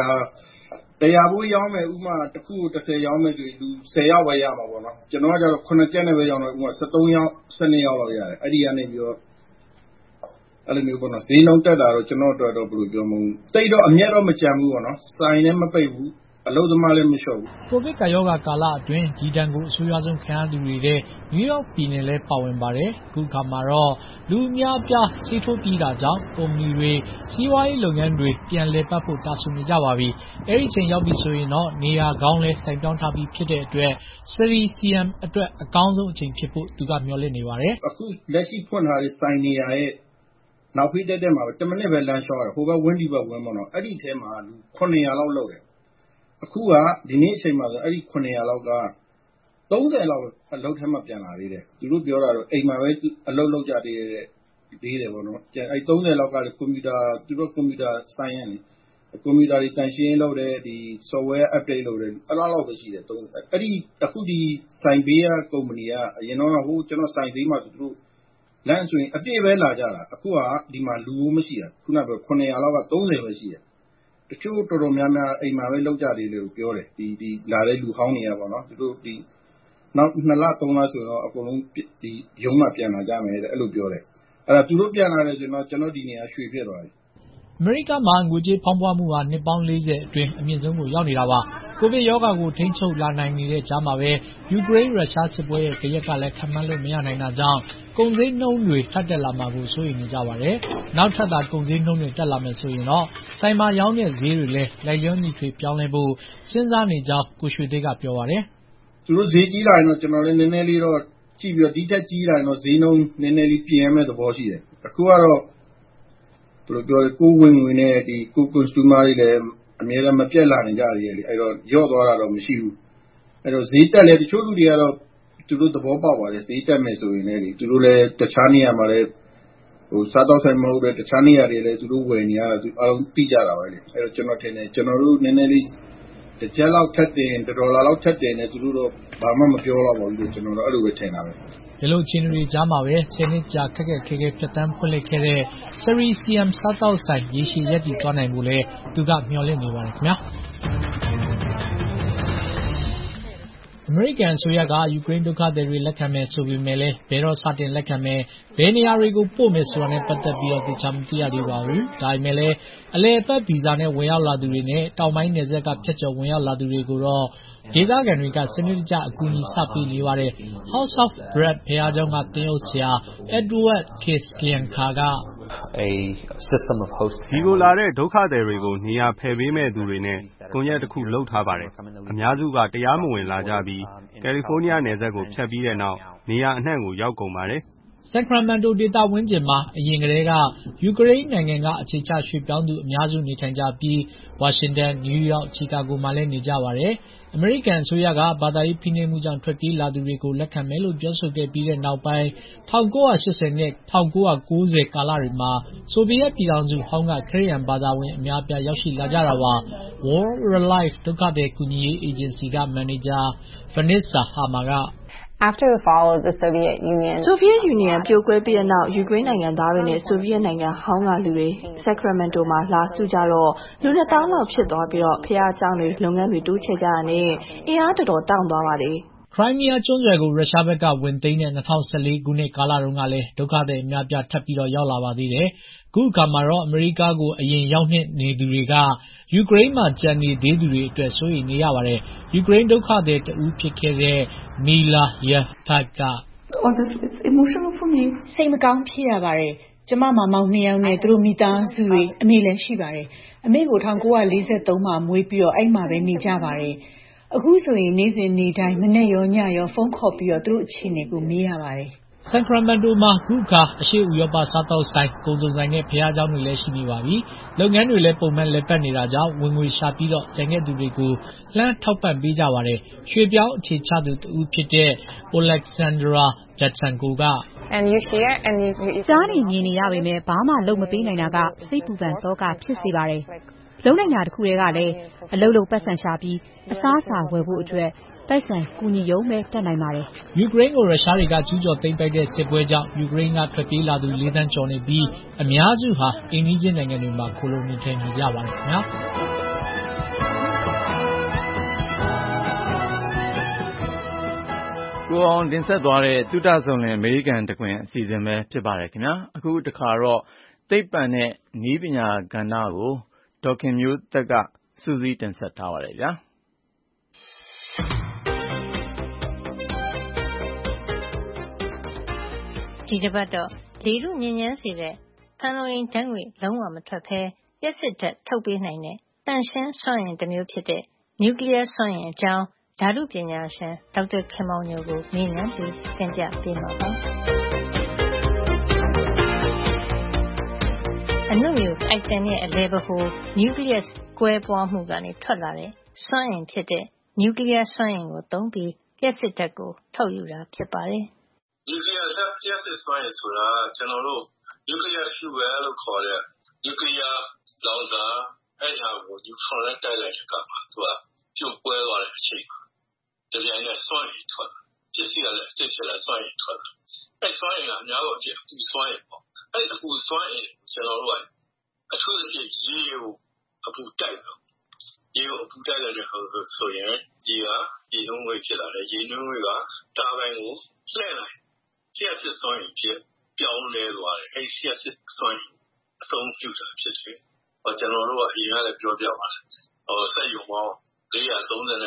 100ဘူးရောင်းမယ်ဥမာတစ်ခုကို30ရောင်းမယ်ဆိုရင်လူ10ယောက်ပဲရမှာပေါ့နော်ကျွန်တော်ကကြတော့9ကျပ်နဲ့ပဲရောင်းတော့ဥမာ13ယောက်12ယောက်လောက်ရတယ်အဲ့ဒီကနေပြီးတော့အဲ့လိုမျိုးပေါ့နော်ဈေးနှုန်းတက်တာတော့ကျွန်တော်တို့တော့ဘယ်လိုပြောမလဲတိတ်တော့အမျက်တော့မကြံဘူးပေါ့နော်ဆိုင်လည်းမပိတ်ဘူးအလုပ်သမားလည်းမလျှော့ဘူး။ကိုဗစ်ကပ်ရောဂါကာလအတွင်းဒီဒဏ်ကိုအဆိုးရွားဆုံးခံရသူတွေထဲနယူးယောက်ပြည်နယ်လည်းပါဝင်ပါတယ်။အခုအခါမှာတော့လူအများအပြားဆေးထိုးပြီးတာကြောင့်ကုမ္ပဏီတွေစီးပွားရေးလုပ်ငန်းတွေပြန်လည်ပတ်ဖို့တာဆူနေကြပါပြီ။အဲဒီအချိန်ရောက်ပြီဆိုရင်တော့နေရာကောင်းလဲစိုင်ပြောင်းထားပြီးဖြစ်တဲ့အတွက် Seri CM အတွက်အကောင်းဆုံးအချိန်ဖြစ်ဖို့သူကမျှော်လင့်နေပါတယ်။အခုလက်ရှိဖွင့်ထားတဲ့ဆိုင်နေရာရဲ့နောက်ဖေးတက်မှာပဲ10မိနစ်ပဲလမ်းလျှောက်ရတယ်ဟိုဘက်ဝင်းဒီဘက်ဝင်းပေါ့နော်အဲ့ဒီထဲမှာလူ900လောက်လောက်တယ်အခုကဒီနေ့အချိန်မှာဆိုအဲ့ဒီ900လောက်က30လောက်အလုပ်ထဲမှာပြန်လာသေးတယ်သူတို့ပြောတာတော့အိမ်မှာပဲအလုပ်လုပ်ကြသေးတယ်ပေါ့နော်အဲ့30လောက်ကလည်းကွန်ပျူတာသူတို့ကွန်ပျူတာဆိုင်ရန်ကွန်ပျူတာတွေတန်ရှင်းလုပ်တယ်ဒီ software update လုပ်တယ်အဲ့လောက်ပဲရှိတယ်အဲ့ဒီအခုဒီဆိုင်ဘေးကကုမ္ပဏီကအရင်တော့ဟိုကျွန်တော်ဆိုင်ဘေးမှာသူတို့လမ်းဆိုရင်အပြည့်ပဲလာကြတာအခုကဒီမှာလူမရှိတာခုနက900လောက်က30ပဲရှိတယ်တချို့တော်တော်များများအိမ်မှာပဲလောက်ကြတယ်လို့ပြောတယ်ဒီလာတဲ့လူဟောင်းတွေကပေါ့နော်သူတို့ဒီနောက်2လ3လဆိုတော့အကုန်လုံးဒီရုံးမှာပြန်လာကြမယ်တဲ့အဲ့လိုပြောတယ်အဲ့ဒါသူတို့ပြန်လာတယ်ဆိုတော့ကျွန်တော်ဒီနေရာရွှေ့ဖြစ်သွားပြီအမေရိကမှာငွေကြေးဖောင်းပွားမှုဟာနှစ်ပေါင်း40အတွင်းအမြင့်ဆုံးကိုရောက်နေတာပါ။ကိုဗစ်ရောဂါကိုထိန်းချုပ်လာနိုင်နေတဲ့ကြားမှာပဲယူကရိန်းရုရှားစစ်ပွဲရဲ့ကြရက်ကလည်းခန့်မှန်းလို့မရနိုင်တာကြောင့်ကုန်စည်နှုန်းတွေထပ်တက်လာမှာကိုစိုးရိမ်နေကြပါတယ်။နောက်ထပ်သာကုန်စည်နှုန်းတွေတက်လာမယ်ဆိုရင်တော့ဆိုင်မှာရောင်းတဲ့ဈေးတွေလည်းလိုက်လျောညီထွေပြောင်းလဲဖို့စဉ်းစားနေကြောင်းကိုရွှေသေးကပြောပါတယ်။သူတို့ဈေးကြီးလာရင်တော့ကျွန်တော်လည်းနည်းနည်းလေးတော့ကြည့်ပြီးတော့ဒီထက်ကြီးလာရင်တော့ဈေးနှုန်းနည်းနည်းလေးပြင်ရမယ့်သဘောရှိတယ်။အခုကတော့ဘယ်လိုပြောလဲကိုဝင်ဝင်နဲ့ဒီကို consumer တွေလည်းအများအားမပြတ်လာနေကြရည်လေအဲ့တော့ရော့သွားတာတော့မရှိဘူးအဲ့တော့ဈေးတက်လဲတချို့လူတွေကတော့သူတို့သဘောပေါက်ပါတယ်ဈေးတက်မယ်ဆိုရင်လည်းသူတို့လည်းတခြားနေရာမှာလည်းဟိုစားတော့ဆိုင်မဟုတ်တဲ့တခြားနေရာတွေလည်းသူတို့ဝယ်နေရတာသူအားလုံးသိကြတာပဲလေအဲ့တော့ကျွန်တော်ထင်တယ်ကျွန်တော်တို့နည်းနည်းလေးတစ်ချက်လောက်ထက်တင်$လောက်ထက်တင်နေသူတို့တော့ဘာမှမပြောတော့ပါဘူးလို့ကျွန်တော်တို့အဲ့လိုပဲထင်တာပဲဒီလိုချင်းတွေကြားမှာပဲ10နှစ်ကြာခက်ခဲဖြတ်တန်းဖွင့်လှစ်ခဲ့တဲ့ Seri CM စားတောက်ဆိုင်ရေရှည်ရပ်တည်သွားနိုင်ဖို့လဲသူကမျှော်လင့်နေပါတယ်ခင်ဗျာအမေရိကန်အစိုးရကယူကရိန်းဒုက္ခသည်တွေလက်ခံမယ်ဆိုပေမဲ့လည်းဘယ်တော့စတင်လက်ခံမယ်ဘယ်နေရာတွေကိုပို့မယ်ဆိုတာနဲ့ပတ်သက်ပြီးတော့သိချမသိရသေးပါဘူးဒါပေမဲ့လည်းအလဲအပတ်ဗီဇာနဲ့ဝင်ရောက်လာသူတွေနဲ့တောင်ပိုင်းနယ်စပ်ကဖြတ်ကျော်ဝင်ရောက်လာသူတွေကိုတော့ဒေသခံတွေကစနစ်တကျအကူအညီစပေးနေပါတယ် House of Bread ဘုရားကျောင်းကသင်းအုပ်ဆရာ Edward Kislyanka ကဒီကိုလာတဲ့ဒုက္ခသည်တွေကိုနေရာဖယ်ပေးမဲ့သူတွေနဲ့ကွန်ရက်တစ်ခုလုပ်ထားပါတယ်အများစုကတရားမဝင်လာကြပြီးကယ်လီဖိုးနီးယားနယ်စပ်ကိုဖြတ်ပြီးတဲ့နောက်နေရာအနှံ့ကိုရောက်ကုန်ပါတယ် Sacramento ဒေသဝန်းကျင်မှာအရင်ကတည်းကယူကရိန်းနိုင်ငံကအခြေချရွှေ့ပြောင်းသူအများစုနေထိုင်ကြပြီးဝါရှင်တန်နယူးယောက်ချီကာဂိုမှာလည်းနေကြပါတယ်အမေရိကန်အစိုးရကဘာသာရေးဖိနှိပ်မှုကြောင့်ထွက်ပြေးလာသူတွေကိုလက်ခံမယ်လို့ပြောဆိုခဲ့ပြီးတဲ့နောက်ပိုင်း1980နဲ့1990ကာလတွေမှာဆိုဗီယက်ပြည်ထောင်စုဟောင်းကခရစ်ယာန်ဘာသာဝင်အများအပြားရောက်ရှိလာကြတာပါ World Relief ဒုက္ခသည်ကူညီရေးအေဂျင်စီကမန်နေဂျာ Vanessa Hammer က After the fall of the Soviet Union ပြိုကွဲပြီးတဲ့နောက်ယူကရိန်းနိုင်ငံသားတွေနဲ့ဆိုဗီယက်နိုင်ငံဟောင်းကလူတွေ Sacramento မှာလာစုကြတော့လူ2000လောက်ဖြစ်သွားပြီးတော့ဖျားเจ้าတွေလုပ်ငန်းတွေတိုးချဲ့ကြတာနဲ့အင်အားတော်တော်တောင့်သွားပါတယ်ခရိုင်းမီးယားကျွန်းဆွယ်ကိုရုရှားဘက်ကဝင်သိမ်းတဲ့2014ခုနှစ်ကာလတုန်းကလည်းဒုက္ခသည်အများပြားထပ်ပြီးတော့ရောက်လာပါသေးတယ်။အခုအခါမှာတော့အမေရိကကိုအရင်ရောက်နေသူတွေကယူကရိန်းမှာကျန်နေသေးသူတွေအတွက်စိုးရိမ်နေရပါတယ်။ယူကရိန်းဒုက္ခသည်တဦးဖြစ်ခဲ့တဲ့ Mila Yevpak ကစိတ်မကောင်းဖြစ်ရပါတယ်။ကျမမောင်2ယောက်နဲ့သူတို့မိသားစုတွေအမေလည်းရှိပါတယ်။အမေကို1943မှာမွေးပြီးတော့အဲ့မှာပဲနေကြပါတယ်။အခုဆိုရင်နေ့စဉ်နေ့တိုင်းမနေ့ရောညရောဖုန်းခေါ်ပြီးတော့သူတို့အခြေအနေကိုမေးရပါတယ်။ Sacramento မှာခုခါအရှေ့ဥရောပစားတောက်ဆိုင်ကုန်စုံဆိုင်နဲ့ဘုရားကျောင်းတွေလည်းရှိနေပါပြီ။လုပ်ငန်းတွေလည်းပုံမှန်လည်ပတ်နေတာကြောင့်ဝင်ငွေရှာပြီးတော့ကျန်တဲ့သူတွေကိုလှမ်းထောက်ပံ့ပေးကြပါတယ်။ရွှေပြောင်းအခြေချသူတဦးဖြစ်တဲ့ Alexandra Jatsenko ကကြားနေမြင်နေရပေမဲ့ဘာမှလုပ်မပေးနိုင်တာကစိတ်ပူပန်သောကဖြစ်စေပါတယ်။လုံနိုင်တာတစ်ခုတည်းကလည်းအလုပ်လုပ်ပတ်စံရှာပြီးအစားအစာဝယ်ဖို့အတွက်ပိုက်ဆံကူညီရုံပဲတတ်နိုင်ပါတယ်။ယူကရိန်းကိုရုရှားတွေကကျူးကျော်သိမ်းပိုက်တဲ့စစ်ပွဲကြောင့်ယူကရိန်းကထွက်ပြေးလာသူ4 သန်းကျော်နေပြီးအများစုဟာအိမ်နီးချင်းနိုင်ငံတွေမှာခိုလှုံနေထိုင်နေကြပါတယ်ခင်ဗျာ။ကိုအောင်တင်ဆက်သွားတဲ့သုတဆုံလင်အမေရိကန်တခွင်အစီအစဉ်ပဲဖြစ်ပါတယ်ခင်ဗျာအခုတခါတော့သိပ္ပံနဲ့နည်းပညာကဏ္ဍကိုဒေါက်ခင်မျိုးသက်ကစူးစီးတင်ဆက်ထားပါတယ်ဗျာ။ဒီတစ်ပတ်တော့လေထုညစ်ညမ်းစေတဲ့ဖန်လုံအိမ်ဓာတ်ငွေ့လုံးဝမထွက်ဘဲလျှပ်စစ်ဓာတ်ထုတ်ပေးနိုင်တဲ့သန့်ရှင်းစွမ်းအင်တစ်မျိုးဖြစ်တဲ့နျူကလ িয়ার စွမ်းအင်အကြောင်းဓာတုပညာရှင်ဒေါက်တာခင်မောင်ညိုကိုမေးမြန်းပြီးတင်ပြပေးမှာပါအနုမြူအိုက်တန်ရဲ့အလဲဗဟိုနျူကလ িয়াস ကွဲပွားမှုကနေထွက်လာတဲ့စွမ်းအင်ဖြစ်တဲ့နျူကလ িয়ার စွမ်းအင်ကိုသုံးပြီးလျှပ်စစ်ဓာတ်ကိုထုတ်ယူတာဖြစ်ပါတယ်နျူကလ িয়ার ဓာတ်လျှပ်စစ်စွမ်းအင်ဆိုတာကျွန်တော်တို့နျူကလ িয়ার ဖျူဝယ်လို့ခေါ်တဲ့နျူကလ িয়ার လောင်စာအဲ့ဒါကိုနျူထရွန်နဲ့တိုက်လိုက်တဲ့အခါမှာသူကပြုတ်ပွဲသွားတဲ့အချိန်မှာတပြိုင်နက်စွမ်းအင်ထွက်ပစ္စည်းကလည်းတစ်ချက်လည်းစွမ်းအင်ထွက်အဲ့စွမ်းအင်ကအများဆုံးဖြစ်အပူစွမ်းအင်ပေါ့အဲ့အပူစွမ်းအင်ကျွန်တော်တို့ကအထူးသဖြင့်ရေကိုအပူတိုက်တော့ရေကိုအပူတိုက်လိုက်တဲ့အခါဆိုရင်ရေကရေနှုန်းငွေဖြစ်လာတယ်ရေနှုန်းငွေကတာဘိုင်ကိုလှည့်လိုက်လျှပ်စစ်စွမ်းအင်ဖြစ်ပြောင်းလဲသွားတယ်အဲ့လျှပ်စစ်စွမ်းအင်အသုံးပြုတာဖြစ်တယ်ကျွန်တော်တို့ကအရင်ကလည်းပြောပြပါတယ်စက်ရုံပေါင်း439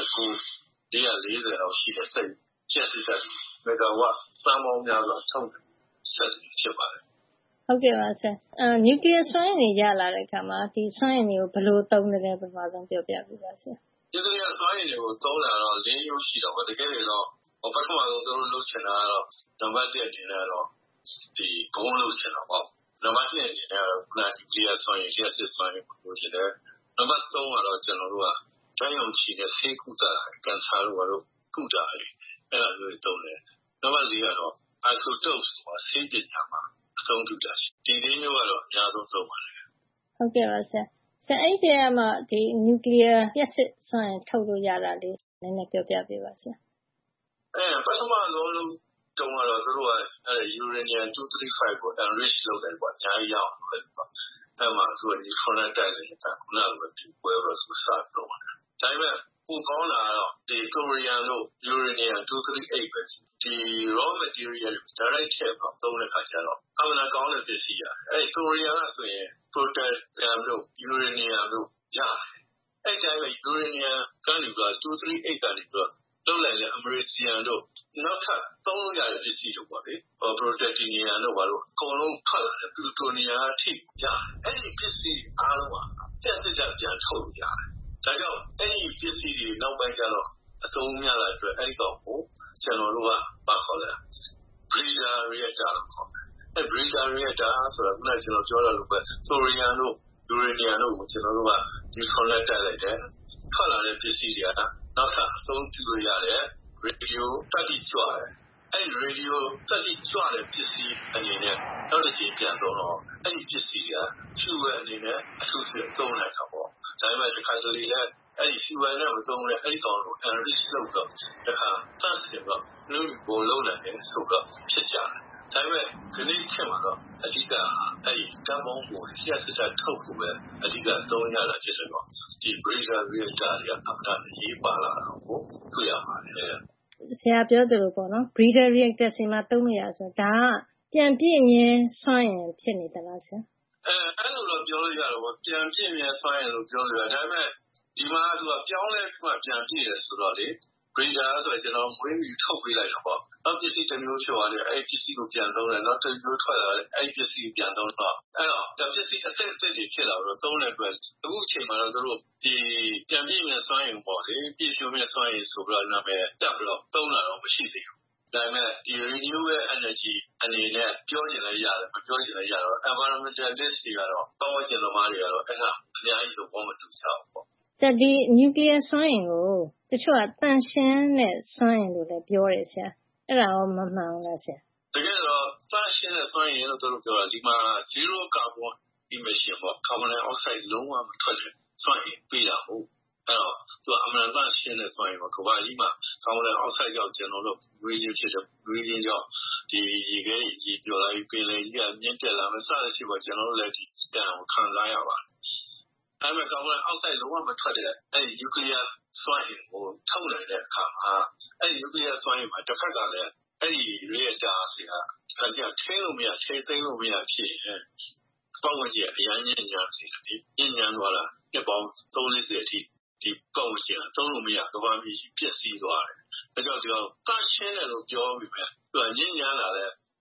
440လောက်ရှိတဲ့စက်လျှပ်စစ်ဓာတ်မဂါဝပ်သန်းပေါင်းများစွာထုတ်စက်ဖြစ်ပါတယ်ဟုတ်ကဲ့ပါဆရာနျူကလ িয়ার စွမ်းအင်တွေရလာတဲ့အခါမှာဒီစွမ်းအင်တွေကိုဘယ်လိုသုံးတယ်လဲပထမဆုံးပြောပြပေးပါဆရာနျူကလ িয়ার စွမ်းအင်တွေကိုသုံးတာတော့၄မျိုးရှိတော့တကယ်တော့ပထမဆုံးသူတို့လုပ်ချင်တာကတော့နံပါတ်1အနေနဲ့တော့ဒီဘုံလုပ်ချင်တာပေါ့နံပါတ်2အနေနဲ့ကတော့နျူကလ িয়ার စွမ်းအင်လျှပ်စစ်စွမ်းအင်ကိုချင်တယ်နံပါတ်3ကတော့ကျွန်တော်တို့ကဓာတ်ရောင်ခြည်နဲ့ဆေးကုသကန်ဆာတို့ကုတာလေအဲ့ဒါမျိုးသုံးတယ်နံပါတ်4ကတော့ isotope ဆိုတာဆေးပညာမှာအသုံးပြုတာဒီ၄မျိုးကတော့အများဆုံးသုံးပါတယ်ဟုတ်ကဲ့ပါဆရာအဲ့ဒီကမှဒီနျူကလ িয়ার လျှပ်စစ်စွမ်းအင်ထုတ်လို့ရတာလေးနည်းနည်းပြောပြပေးပါဆရာပထမဆုံးတုန်းကတော့သူတို့ကuranium 235ကို enrich လုပ်တယ်ပေါ့အများကြီးရအောင်လုပ်တယ်ပေါ့အဲ့မှာသူက neutron နဲ့တိုက်တယ်ခုနကလိုပြပွဲတော့သူစားတော့ဒါပေမဲ့ပိုကောင်းတာကတော့ဒီ thorium တို့ uranium 238ပဲဒီ raw material direct ထည့်ပေါ့သုံးတဲ့ခါကျတော့အမှန်ကောင်းတဲ့ပစ္စည်းရတယ်အဲ့ thorium ကဆိုရင် potassium တို့ uranium တို့ရတယ်အဲ့တိုင်းပဲ uranium ကနေပြီး238ကနေပြီးလောက်လိုက်တဲ့ americium တို့နောက်ထပ်သုံးလို့ရတဲ့ပစ္စည်းတို့ပေါ့လေ protactinium တို့ဘာလို့အကုန်လုံးဖတ်လာတယ် plutonium အထိရတယ်အဲ့ဒီပစ္စည်းအားလုံးကလျှပ်စစ်ဓာတ်ပြန်ထုတ်လို့ရတယ်ဒါကြောင့်အဲ့ဒီပစ္စည်းတွေနောက်ပိုင်းကျတော့အသုံးများလာအတွက်အဲ့ဒီကောင်ကိုကျွန်တော်တို့ကဘာခေါ်လဲ breeder reactor လို့ခေါ်တယ်အဲ့ breeder reactor ဆိုတာကကျွန်တော်ပြောရလို့ပဲ thorium တို့ uranium တို့ကိုကျွန်တော်တို့က neutron နဲ့တိုက်လိုက်တယ်ထွက်လာတဲ့ပစ္စည်းတွေကနောက်ထပ်အသုံးပြုလို့ရတယ် radio တက်တိကြွတယ်အဲ့ radio တက်တိကြွတဲ့ပစ္စည်းအနေနဲ့နောက်တစ်ချိန်ပြန်ဆုံးတော့အဲ့ဒီပစ္စည်းက fuel အနေနဲ့အထူးဖြင့်သုံးလိုက်တာပေါ့ဒါပေမဲ့ဒီခါတလေလည်းအဲ့ဒီ fuel နဲ့မသုံးလဲအဲ့ဒီကောင်ကို enrich လုပ်တော့တခါသန့်စင်တော့လူကိုလုံးနိုင်တယ်ဆိုတော့ဖြစ်ကြတယ်ဒါပေမဲ့ဒီနေ့ခေတ်မှာတော့အဓိကအဲ့ဒီဓာတ်ပေါင်းကိုလျှပ်စစ်ဓာတ်ထုတ်ဖို့ပဲအဓိကသုံးရတာဖြစ်တယ်တော့ဒီ breeder reactor တွေကအမှန်တရေးပါလာတာကိုတွေ့ရပါတယ်ဆရာပြောသလိုပေါ့နော် breeder reactor စီမှာသုံးလို့ရဆိုတော့ဒါကပြန်ပြည့်မြဲစွမ်းအင်ဖြစ်နေသလားဆရာအဲ့လိုတော့ပြောလို့ရတော့ပြန်ပြည့်မြဲစွမ်းအင်လို့ပြောလို့ရဒါပေမဲ့ဒီမှာသူကပြောင်းလဲပြီးမှပြန်ပြည့်တယ်ဆိုတော့လေ breeder ဆိုကျွန်တော်မွေးပြီးထုတ်ပေးလိုက်တော့ပေါ့နောက်ပစ္စည်းတစ်မျိုးဖြစ်သွားတယ်အဲ့ဒီပစ္စည်းကိုပြန်သုံးတယ်နောက်တစ်မျိုးထွက်လာတယ်အဲ့ဒီပစ္စည်းပြန်သုံးတော့အဲ့တော့ဒါပစ္စည်းအစစ်အစစ်တွေဖြစ်လာတော့သုံးတဲ့အတွက်အခုအချိန်မှာတော့တို့ဒီပြန်ပြည့်မြဲစွမ်းအင်ပေါ့လေပြည့်စုံမြဲစွမ်းအင်ဆိုပြီးတော့နာမည်တက်ပြီးတော့သုံးလာတော့မရှိသေးဘူးဒါပေမဲ့ဒီ renewable energy အနေနဲ့ပြောချင်လည်းရတယ်မပြောချင်လည်းရတော့ environmentalist တွေကတော့တောင်းကျင်သမားတွေကတော့အဲ့ဒါအများကြီးတော့ဘာမှမတူကြဘူးပေါ့ဆရာဒီ nuclear စွမ်းအင်ကိုတချို့ကတန့်ရှင်းတဲ့စွမ်းအင်လို့လည်းပြောတယ်ဆရာအဲ့ဒါရောမမှန်ဘူးလားဆရာတကယ်တော့တန့်ရှင်းတဲ့စွမ်းအင်လို့တို့ပြောတာဒီမှာ zero carbon emission ပေါ့ carbon dioxide လုံးဝမထွက်တဲ့စွမ်းအင်ပေးတာဟုတ်အဲ့တော့သူကအမှန်တန်ရှင်းတဲ့စွမ်းအင်ပေါ့ကမ္ဘာကြီးမှာ carbon dioxide ကြောင့်ကျွန်တော်တို့ဝေးခြင်းဖြစ်တဲ့ဝေးခြင်းကြောင့်ဒီရေခဲရေကျော်လာပြီးပင်လယ်ကြီးကမြင့်တက်လာမယ်စသဖြင့်ပေါ့ကျွန်တော်တို့လည်းဒီတန်ကိုခံစားရပါတယ်ဒါပေမဲ့ carbon dioxide လုံးဝမထွက်တဲ့အဲ့ဒီ nuclear စွမ်းအင်ကိုထုတ်နိုင်တဲ့အခါမှာအဲ့ဒီ nuclear စွမ်းအင်မှာတစ်ခါကလည်းအဲ့ဒီ reactor တွေကခါကျထိလို့မရထိသိမ်းလို့မရဖြစ်ရင်ပတ်ဝန်းကျင်အရန်ညံ့ညံ့နေတယ်ညံ့ညံ့သွားတာနှစ်ပေါင်း30အထိဒီပတ်ဝန်းကျင်သုံးလို့မရကမ္ဘာမြေကြီးပျက်စီးသွားတယ်ဒါကြောင့်ဒီတော့တန့်ရှင်းတယ်လို့ပြောပြီးပဲသူကညံ့ညံ့လာတဲ့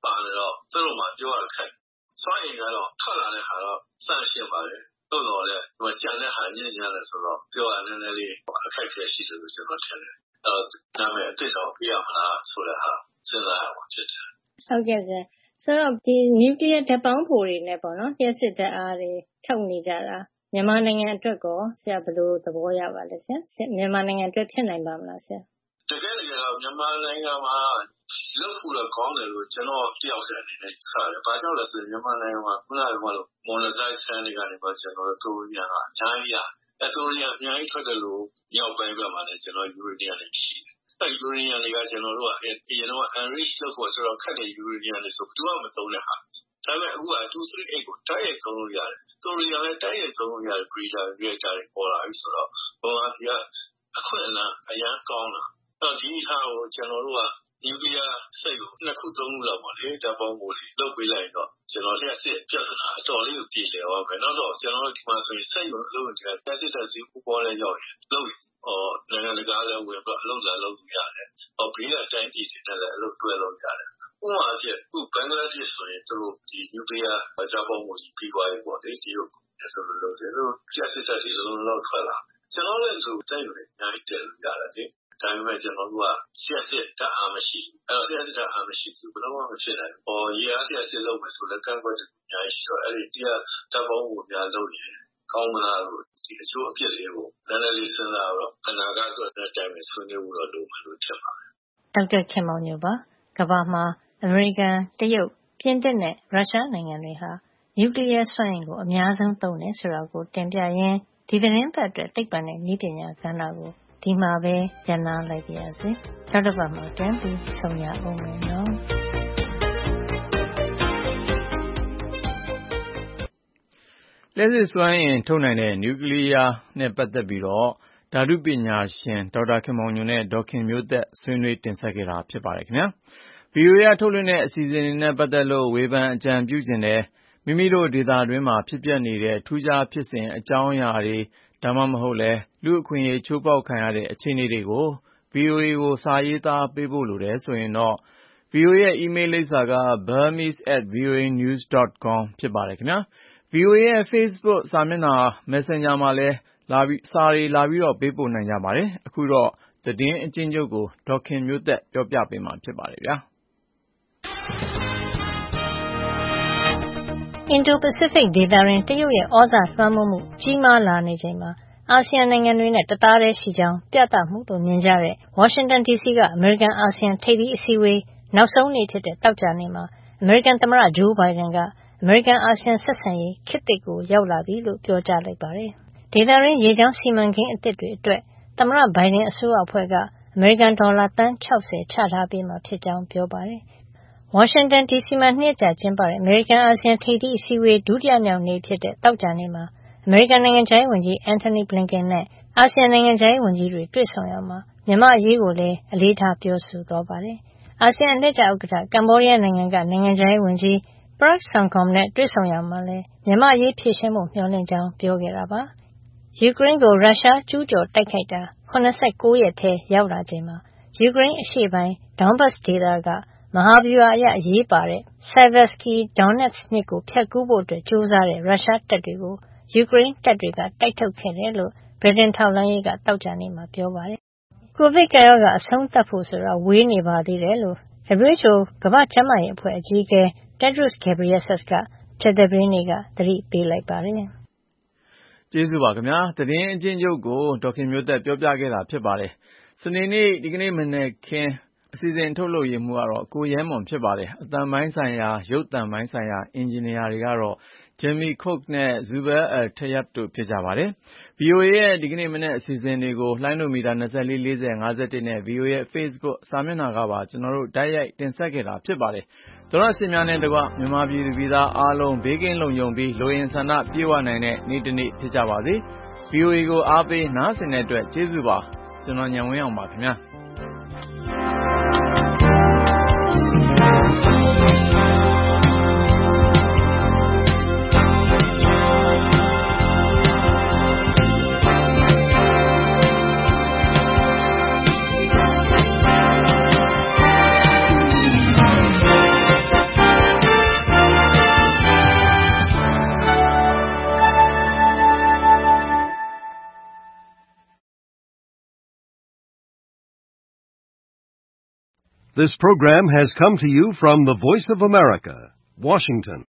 ပါနေတော့သူတို့မှပြောရခက်စွမ်းရည်ကတော့ထွက်လာတဲ့ဟာတော့စရှင်းပါလေသို့တော်လည်းဒီကျန်တဲ့ဟာညံ့ညံ့လဲဆိုတော့ပြောရနည်းနည်းလေးအခက်အခဲရှိတယ်လို့ကျွန်တော်ထင်တယ်ဒါပေမဲ့အသိတော်ပြရမလားဆိုတဲ့ဟာစဉ်းစားရမှာဖြစ်တယ်ဟုတ်ကဲ့ဆရာဆိုတော့ဒီနျူကလ িয়ার ဓာတ်ပေါင်းဖိုတွေနဲ့ပေါ့နော်လျှက်စစ်ဓာတ်အားတွေထုတ်နေကြတာမြန်မာနိုင်ငံအတွက်ကောဆရာဘယ်လိုသဘောရပါလဲဆရာမြန်မာနိုင်ငံအတွက်ဖြစ်နိုင်ပါမလားဆရာတကယ်တော့မြန်မာနိုင်ငံမှာလုပ်ဖို့တော့ကောင်းတယ်လို့ကျွန်တော်တယောက်တည်းအနေနဲ့ဆက်တယ်။ဘာကြောင့်လဲဆိုရင်မြန်မာနိုင်ငံမှာခုနကပြောလို့ monetize ဆန်းတွေကနေပါကျွန်တော်တို့သိုးရတာအများကြီးသိုးရအများကြီးထွက်တယ်လို့ရောက်ပိုင်းဘက်မှာလည်းကျွန်တော် uranium တွေရှိတယ်။uranium တွေကကျွန်တော်တို့ကအရင်တော့ enrich လုပ်ဖို့ဆိုတော့ခက်တဲ့ uranium တွေဆိုဘူးမှမသုံးတဲ့ဟာ။ဒါပေမဲ့အခုက238ကိုတိုက်ရိုက်သုံးလို့ရတယ်။သိုးရလည်းတိုက်ရိုက်သုံးလို့ရတယ် breeder reactor တွေပေါ်လာပြီဆိုတော့ဘုံကဒီကအခွင့်အလမ်းအရန်ကောင်းတာ။ဒီဟာကိုကျွန်တော်တို့ကနျူကလ িয়ার စိတ်ကို2ခု3ခုလောက်ပါလေဓာတ်ပေါင်းဖို့လုပ်ပေးလိုက်တော့ကျွန်တော်လျှက်စစ်ပြဿနာအတော်လေးကိုပြည်လည်သွားပဲနောက်တော့ကျွန်တော်တို့ဒီမှာဆိုရင်စိတ်ကိုအလုပ်တွေကတက်တက်စီးပူပေါ်လဲရောက်ရင်လုပ်နိုင်ငံတကာလည်းဝင်ပြီးအလုပ်လာလုပ်ရတယ်ဘေးကတိုင်းပြည်တွေနဲ့လည်းအလုပ်တွဲလုပ်ရတယ်ဥပမာအဖြစ်ခုဘင်္ဂလားဒေ့ရှ်ဆိုရင်သူတို့ဒီနျူကလ িয়ার ဓာတ်ပေါင်းဖို့ပြီးသွားပြီပေါ့လေဒီလိုဆိုလို့လုပ်တယ်ဆိုလျှက်စစ်တွေလုံးလုံးထွက်လာကျွန်တော်လည်းဆိုတိုက်လို့အများကြီးတယ်လို့ရတယ်လေဒါပေမဲ့ကျွန်တော်တို့ကဆက်စစ်တအားမရှိအဲ့တော့ဆက်စစ်တအားမရှိဘူးဘယ်တော့မှမဖြစ်နိုင်ဘူးရေအားဆက်စစ်လုပ်မယ်ဆိုလည်းကန့်ကွက်တယ်အများကြီးဆိုတော့အဲ့ဒီတရားဓာတ်ပေါင်းကိုများလုပ်ရင်ကောင်းမလားလို့ဒီအချိုးအပြစ်လေးကိုနည်းနည်းလေးစဉ်းစားတော့အနာဂတ်အတွက်တိုင်ပင်ဆွေးနွေးဖို့တော့လိုမယ်လို့ထင်ပါတယ်ဒေါက်တာခင်မောင်ညိုပါကမ္ဘာမှာအမေရိကန်တရုတ်ပြင်သစ်နဲ့ရုရှားနိုင်ငံတွေဟာနျူကလ িয়ার စွမ်းအင်ကိုအများဆုံးသုံးတယ်ဆိုတာကိုတင်ပြရင်းဒီသတင်းပတ်အတွက်သိပ္ပံနဲ့နည်းပညာကဏ္ဍကိုဒီမှာပဲကျန်နာလိုက်ပါရစေ။နောက်တစ်ပတ်မှာပြန်ပြီးဆုံရအောင်မယ်နော်။လျှက်စစ်စွမ်းအင်ထုတ်နိုင်တဲ့နျူကလ িয়ার နဲ့ပတ်သက်ပြီးတော့ဓာတုပညာရှင်ဒေါက်တာခင်မောင်ညိုနဲ့ဒေါ်ခင်မျိုးသက်ဆွေးနွေးတင်ဆက်ခဲ့တာဖြစ်ပါတယ်ခင်ဗျာ။ VOA ထုတ်လွှင့်တဲ့အစီအစဉ်တွေနဲ့ပတ်သက်လို့ဝေဖန်အကြံပြုခြင်းနဲ့မိမိတို့ဒေသတွင်းမှာဖြစ်ပျက်နေတဲ့ထူးခြားဖြစ်စဉ်အကြောင်းအရာတွေဒါမှမဟုတ်လည်းလူ့အခွင့်အရေးချိုးဖောက်ခံရတဲ့အခြေအနေတွေကို VOA ကိုစာရေးသားပေးဖို့လိုတယ်ဆိုရင်တော့ VOA ရဲ့ email လိပ်စာက burmese@voanews.com ဖြစ်ပါတယ်ခင်ဗျာ။ VOA ရဲ့ Facebook စာမျက်နှာ Messenger မှာလည်းစာတွေလာပြီးတော့ပေးပို့နိုင်ကြပါတယ်။အခုတော့သတင်းအကျဉ်းချုပ်ကိုဒေါ်ခင်မျိုးသက်ပြောပြပေးမှာဖြစ်ပါတယ်ဗျာ။ Indo-Pacific ဒေသတွင်တရုတ်ရဲ့ဩဇာလွှမ်းမိုးမှုကြီးမားလာနေချိန်မှာအာဆီယံနိုင်ငံတွေနဲ့တသားတည်းရှိကြောင်းပြသမှုလို့မြင်ကြတဲ့ဝါရှင်တန် D.C. ကအမေရိကန်အာဆီယံထိပ်သီးအစည်းအဝေးနောက်ဆုံးနေ့ဖြစ်တဲ့သောကြာနေ့မှာအမေရိကန်သမ္မတဂျိုးဘိုင်ဒန်ကအမေရိကန်အာဆီယံဆက်ဆံရေးခေတ်သစ်ကိုရောက်လာပြီလို့ပြောကြားလိုက်ပါတယ်။ဒေသတွင်းရေကြောင်းစီမံကိန်းအသစ်တွေအတွက်သမ္မတဘိုင်ဒန်အစိုးရအဖွဲ့ကအမေရိကန်ဒေါ်လာသန်း60ချထားပေးမှာဖြစ်ကြောင်းပြောပါတယ်။ဝါရှင်တန် D.C. မှာ2 ရက်ကြာကျင်းပတဲ့အမေရိကန်အာဆီယံထိပ်သီးအစည်းအဝေးဒုတိယမြောက်နေ့ဖြစ်တဲ့သောကြာနေ့မှာအမေရိကန်နိုင်ငံခြားရေးဝန်ကြီး Antony Blinken နဲ့အာဆီယံနိုင်ငံခြားရေးဝန်ကြီးတွေတွေ့ဆုံရာမှာမြန်မာ့အရေးကိုလည်းအလေးထားပြောဆိုသွားပါတယ်။အာဆီယံအလှည့်ကျဥက္ကဋ္ဌကမ္ဘောဒီးယားနိုင်ငံကနိုင်ငံခြားရေးဝန်ကြီး Prak Sokhonn နဲ့တွေ့ဆုံရာမှာလည်းမြန်မာ့အရေးဖြေရှင်းဖို့မျှော်လင့်ကြောင်းပြောခဲ့တာပါ။ယူကရိန်းကိုရုရှားကျူးကျော်တိုက်ခိုက်တာ89ရက်ထဲရောက်လာချိန်မှာယူကရိန်းအရှေ့ပိုင်း Donbas ဒေသကမဟာဗျူဟာအရအရေးပါတဲ့ Siversky Donets မြစ်ကိုဖြတ်ကူးဖို့ကြိုးစားတဲ့ရုရှားတပ်တွေကိုယူကရိန်းတပ်တွေကတိုက်ထုတ်ခဲ့တယ်လို့ဗြိတိန်ထောက်လှမ်းရေးကသောကြာနေ့မှာပြောပါတယ်။ကိုဗစ်ကပ်ရောဂါအဆုံးသတ်ဖို့ဆိုတာဝေးနေပါသေးတယ်လို့ WHO ကမ္ဘာ့ကျန်းမာရေးအဖွဲ့အကြီးအကဲ Tedros Ghebreyesus ကကြာသပတေးနေ့ကသတိပေးလိုက်ပါတယ်။ကျေးဇူးပါခင်ဗျာ။သတင်းအကျဉ်းချုပ်ကိုဒေါက်ခင်မျိုးသက်ပြောပြခဲ့တာဖြစ်ပါတယ်။စနေနေ့ဒီကနေ့မနေ့ခင်းအစီအစဉ်ထုတ်လုပ်ရမှုကတော့ကိုရဲမွန်ဖြစ်ပါတယ်။အသံပိုင်းဆိုင်ရာရုပ်သံပိုင်းဆိုင်ရာအင်ဂျင်နီယာတွေကတော့ Jimmy Cook နဲ့ Zubair Al-Tayyab တို့ဖြစ်ကြပါတယ်။ VOA ရဲ့ဒီကနေ့မနေ့အစီအစဉ်တွေကိုလိုင်းနိုမီတာ24 40 51နဲ့ VOA ရဲ့ Facebook စာမျက်နှာကပါကျွန်တော်တို့တိုက်ရိုက်တင်ဆက်ခဲ့တာဖြစ်ပါတယ်။သောရရှင်များနဲ့တကွမြန်မာပြည်သူပြည်သားအားလုံးဘေးကင်းလုံခြုံပြီးလိုရင်းဆန္ဒပြေဝနိုင်တဲ့နေ့တစ်နေ့ဖြစ်ကြပါစေ။ VOA ကိုအားပေးနားဆင်တဲ့အတွက်ကျေးဇူးပါ။ကျွန်တော်ညံဝင်းအောင်ပါခင်ဗျာ။ This program has come to you from the Voice of America, Washington.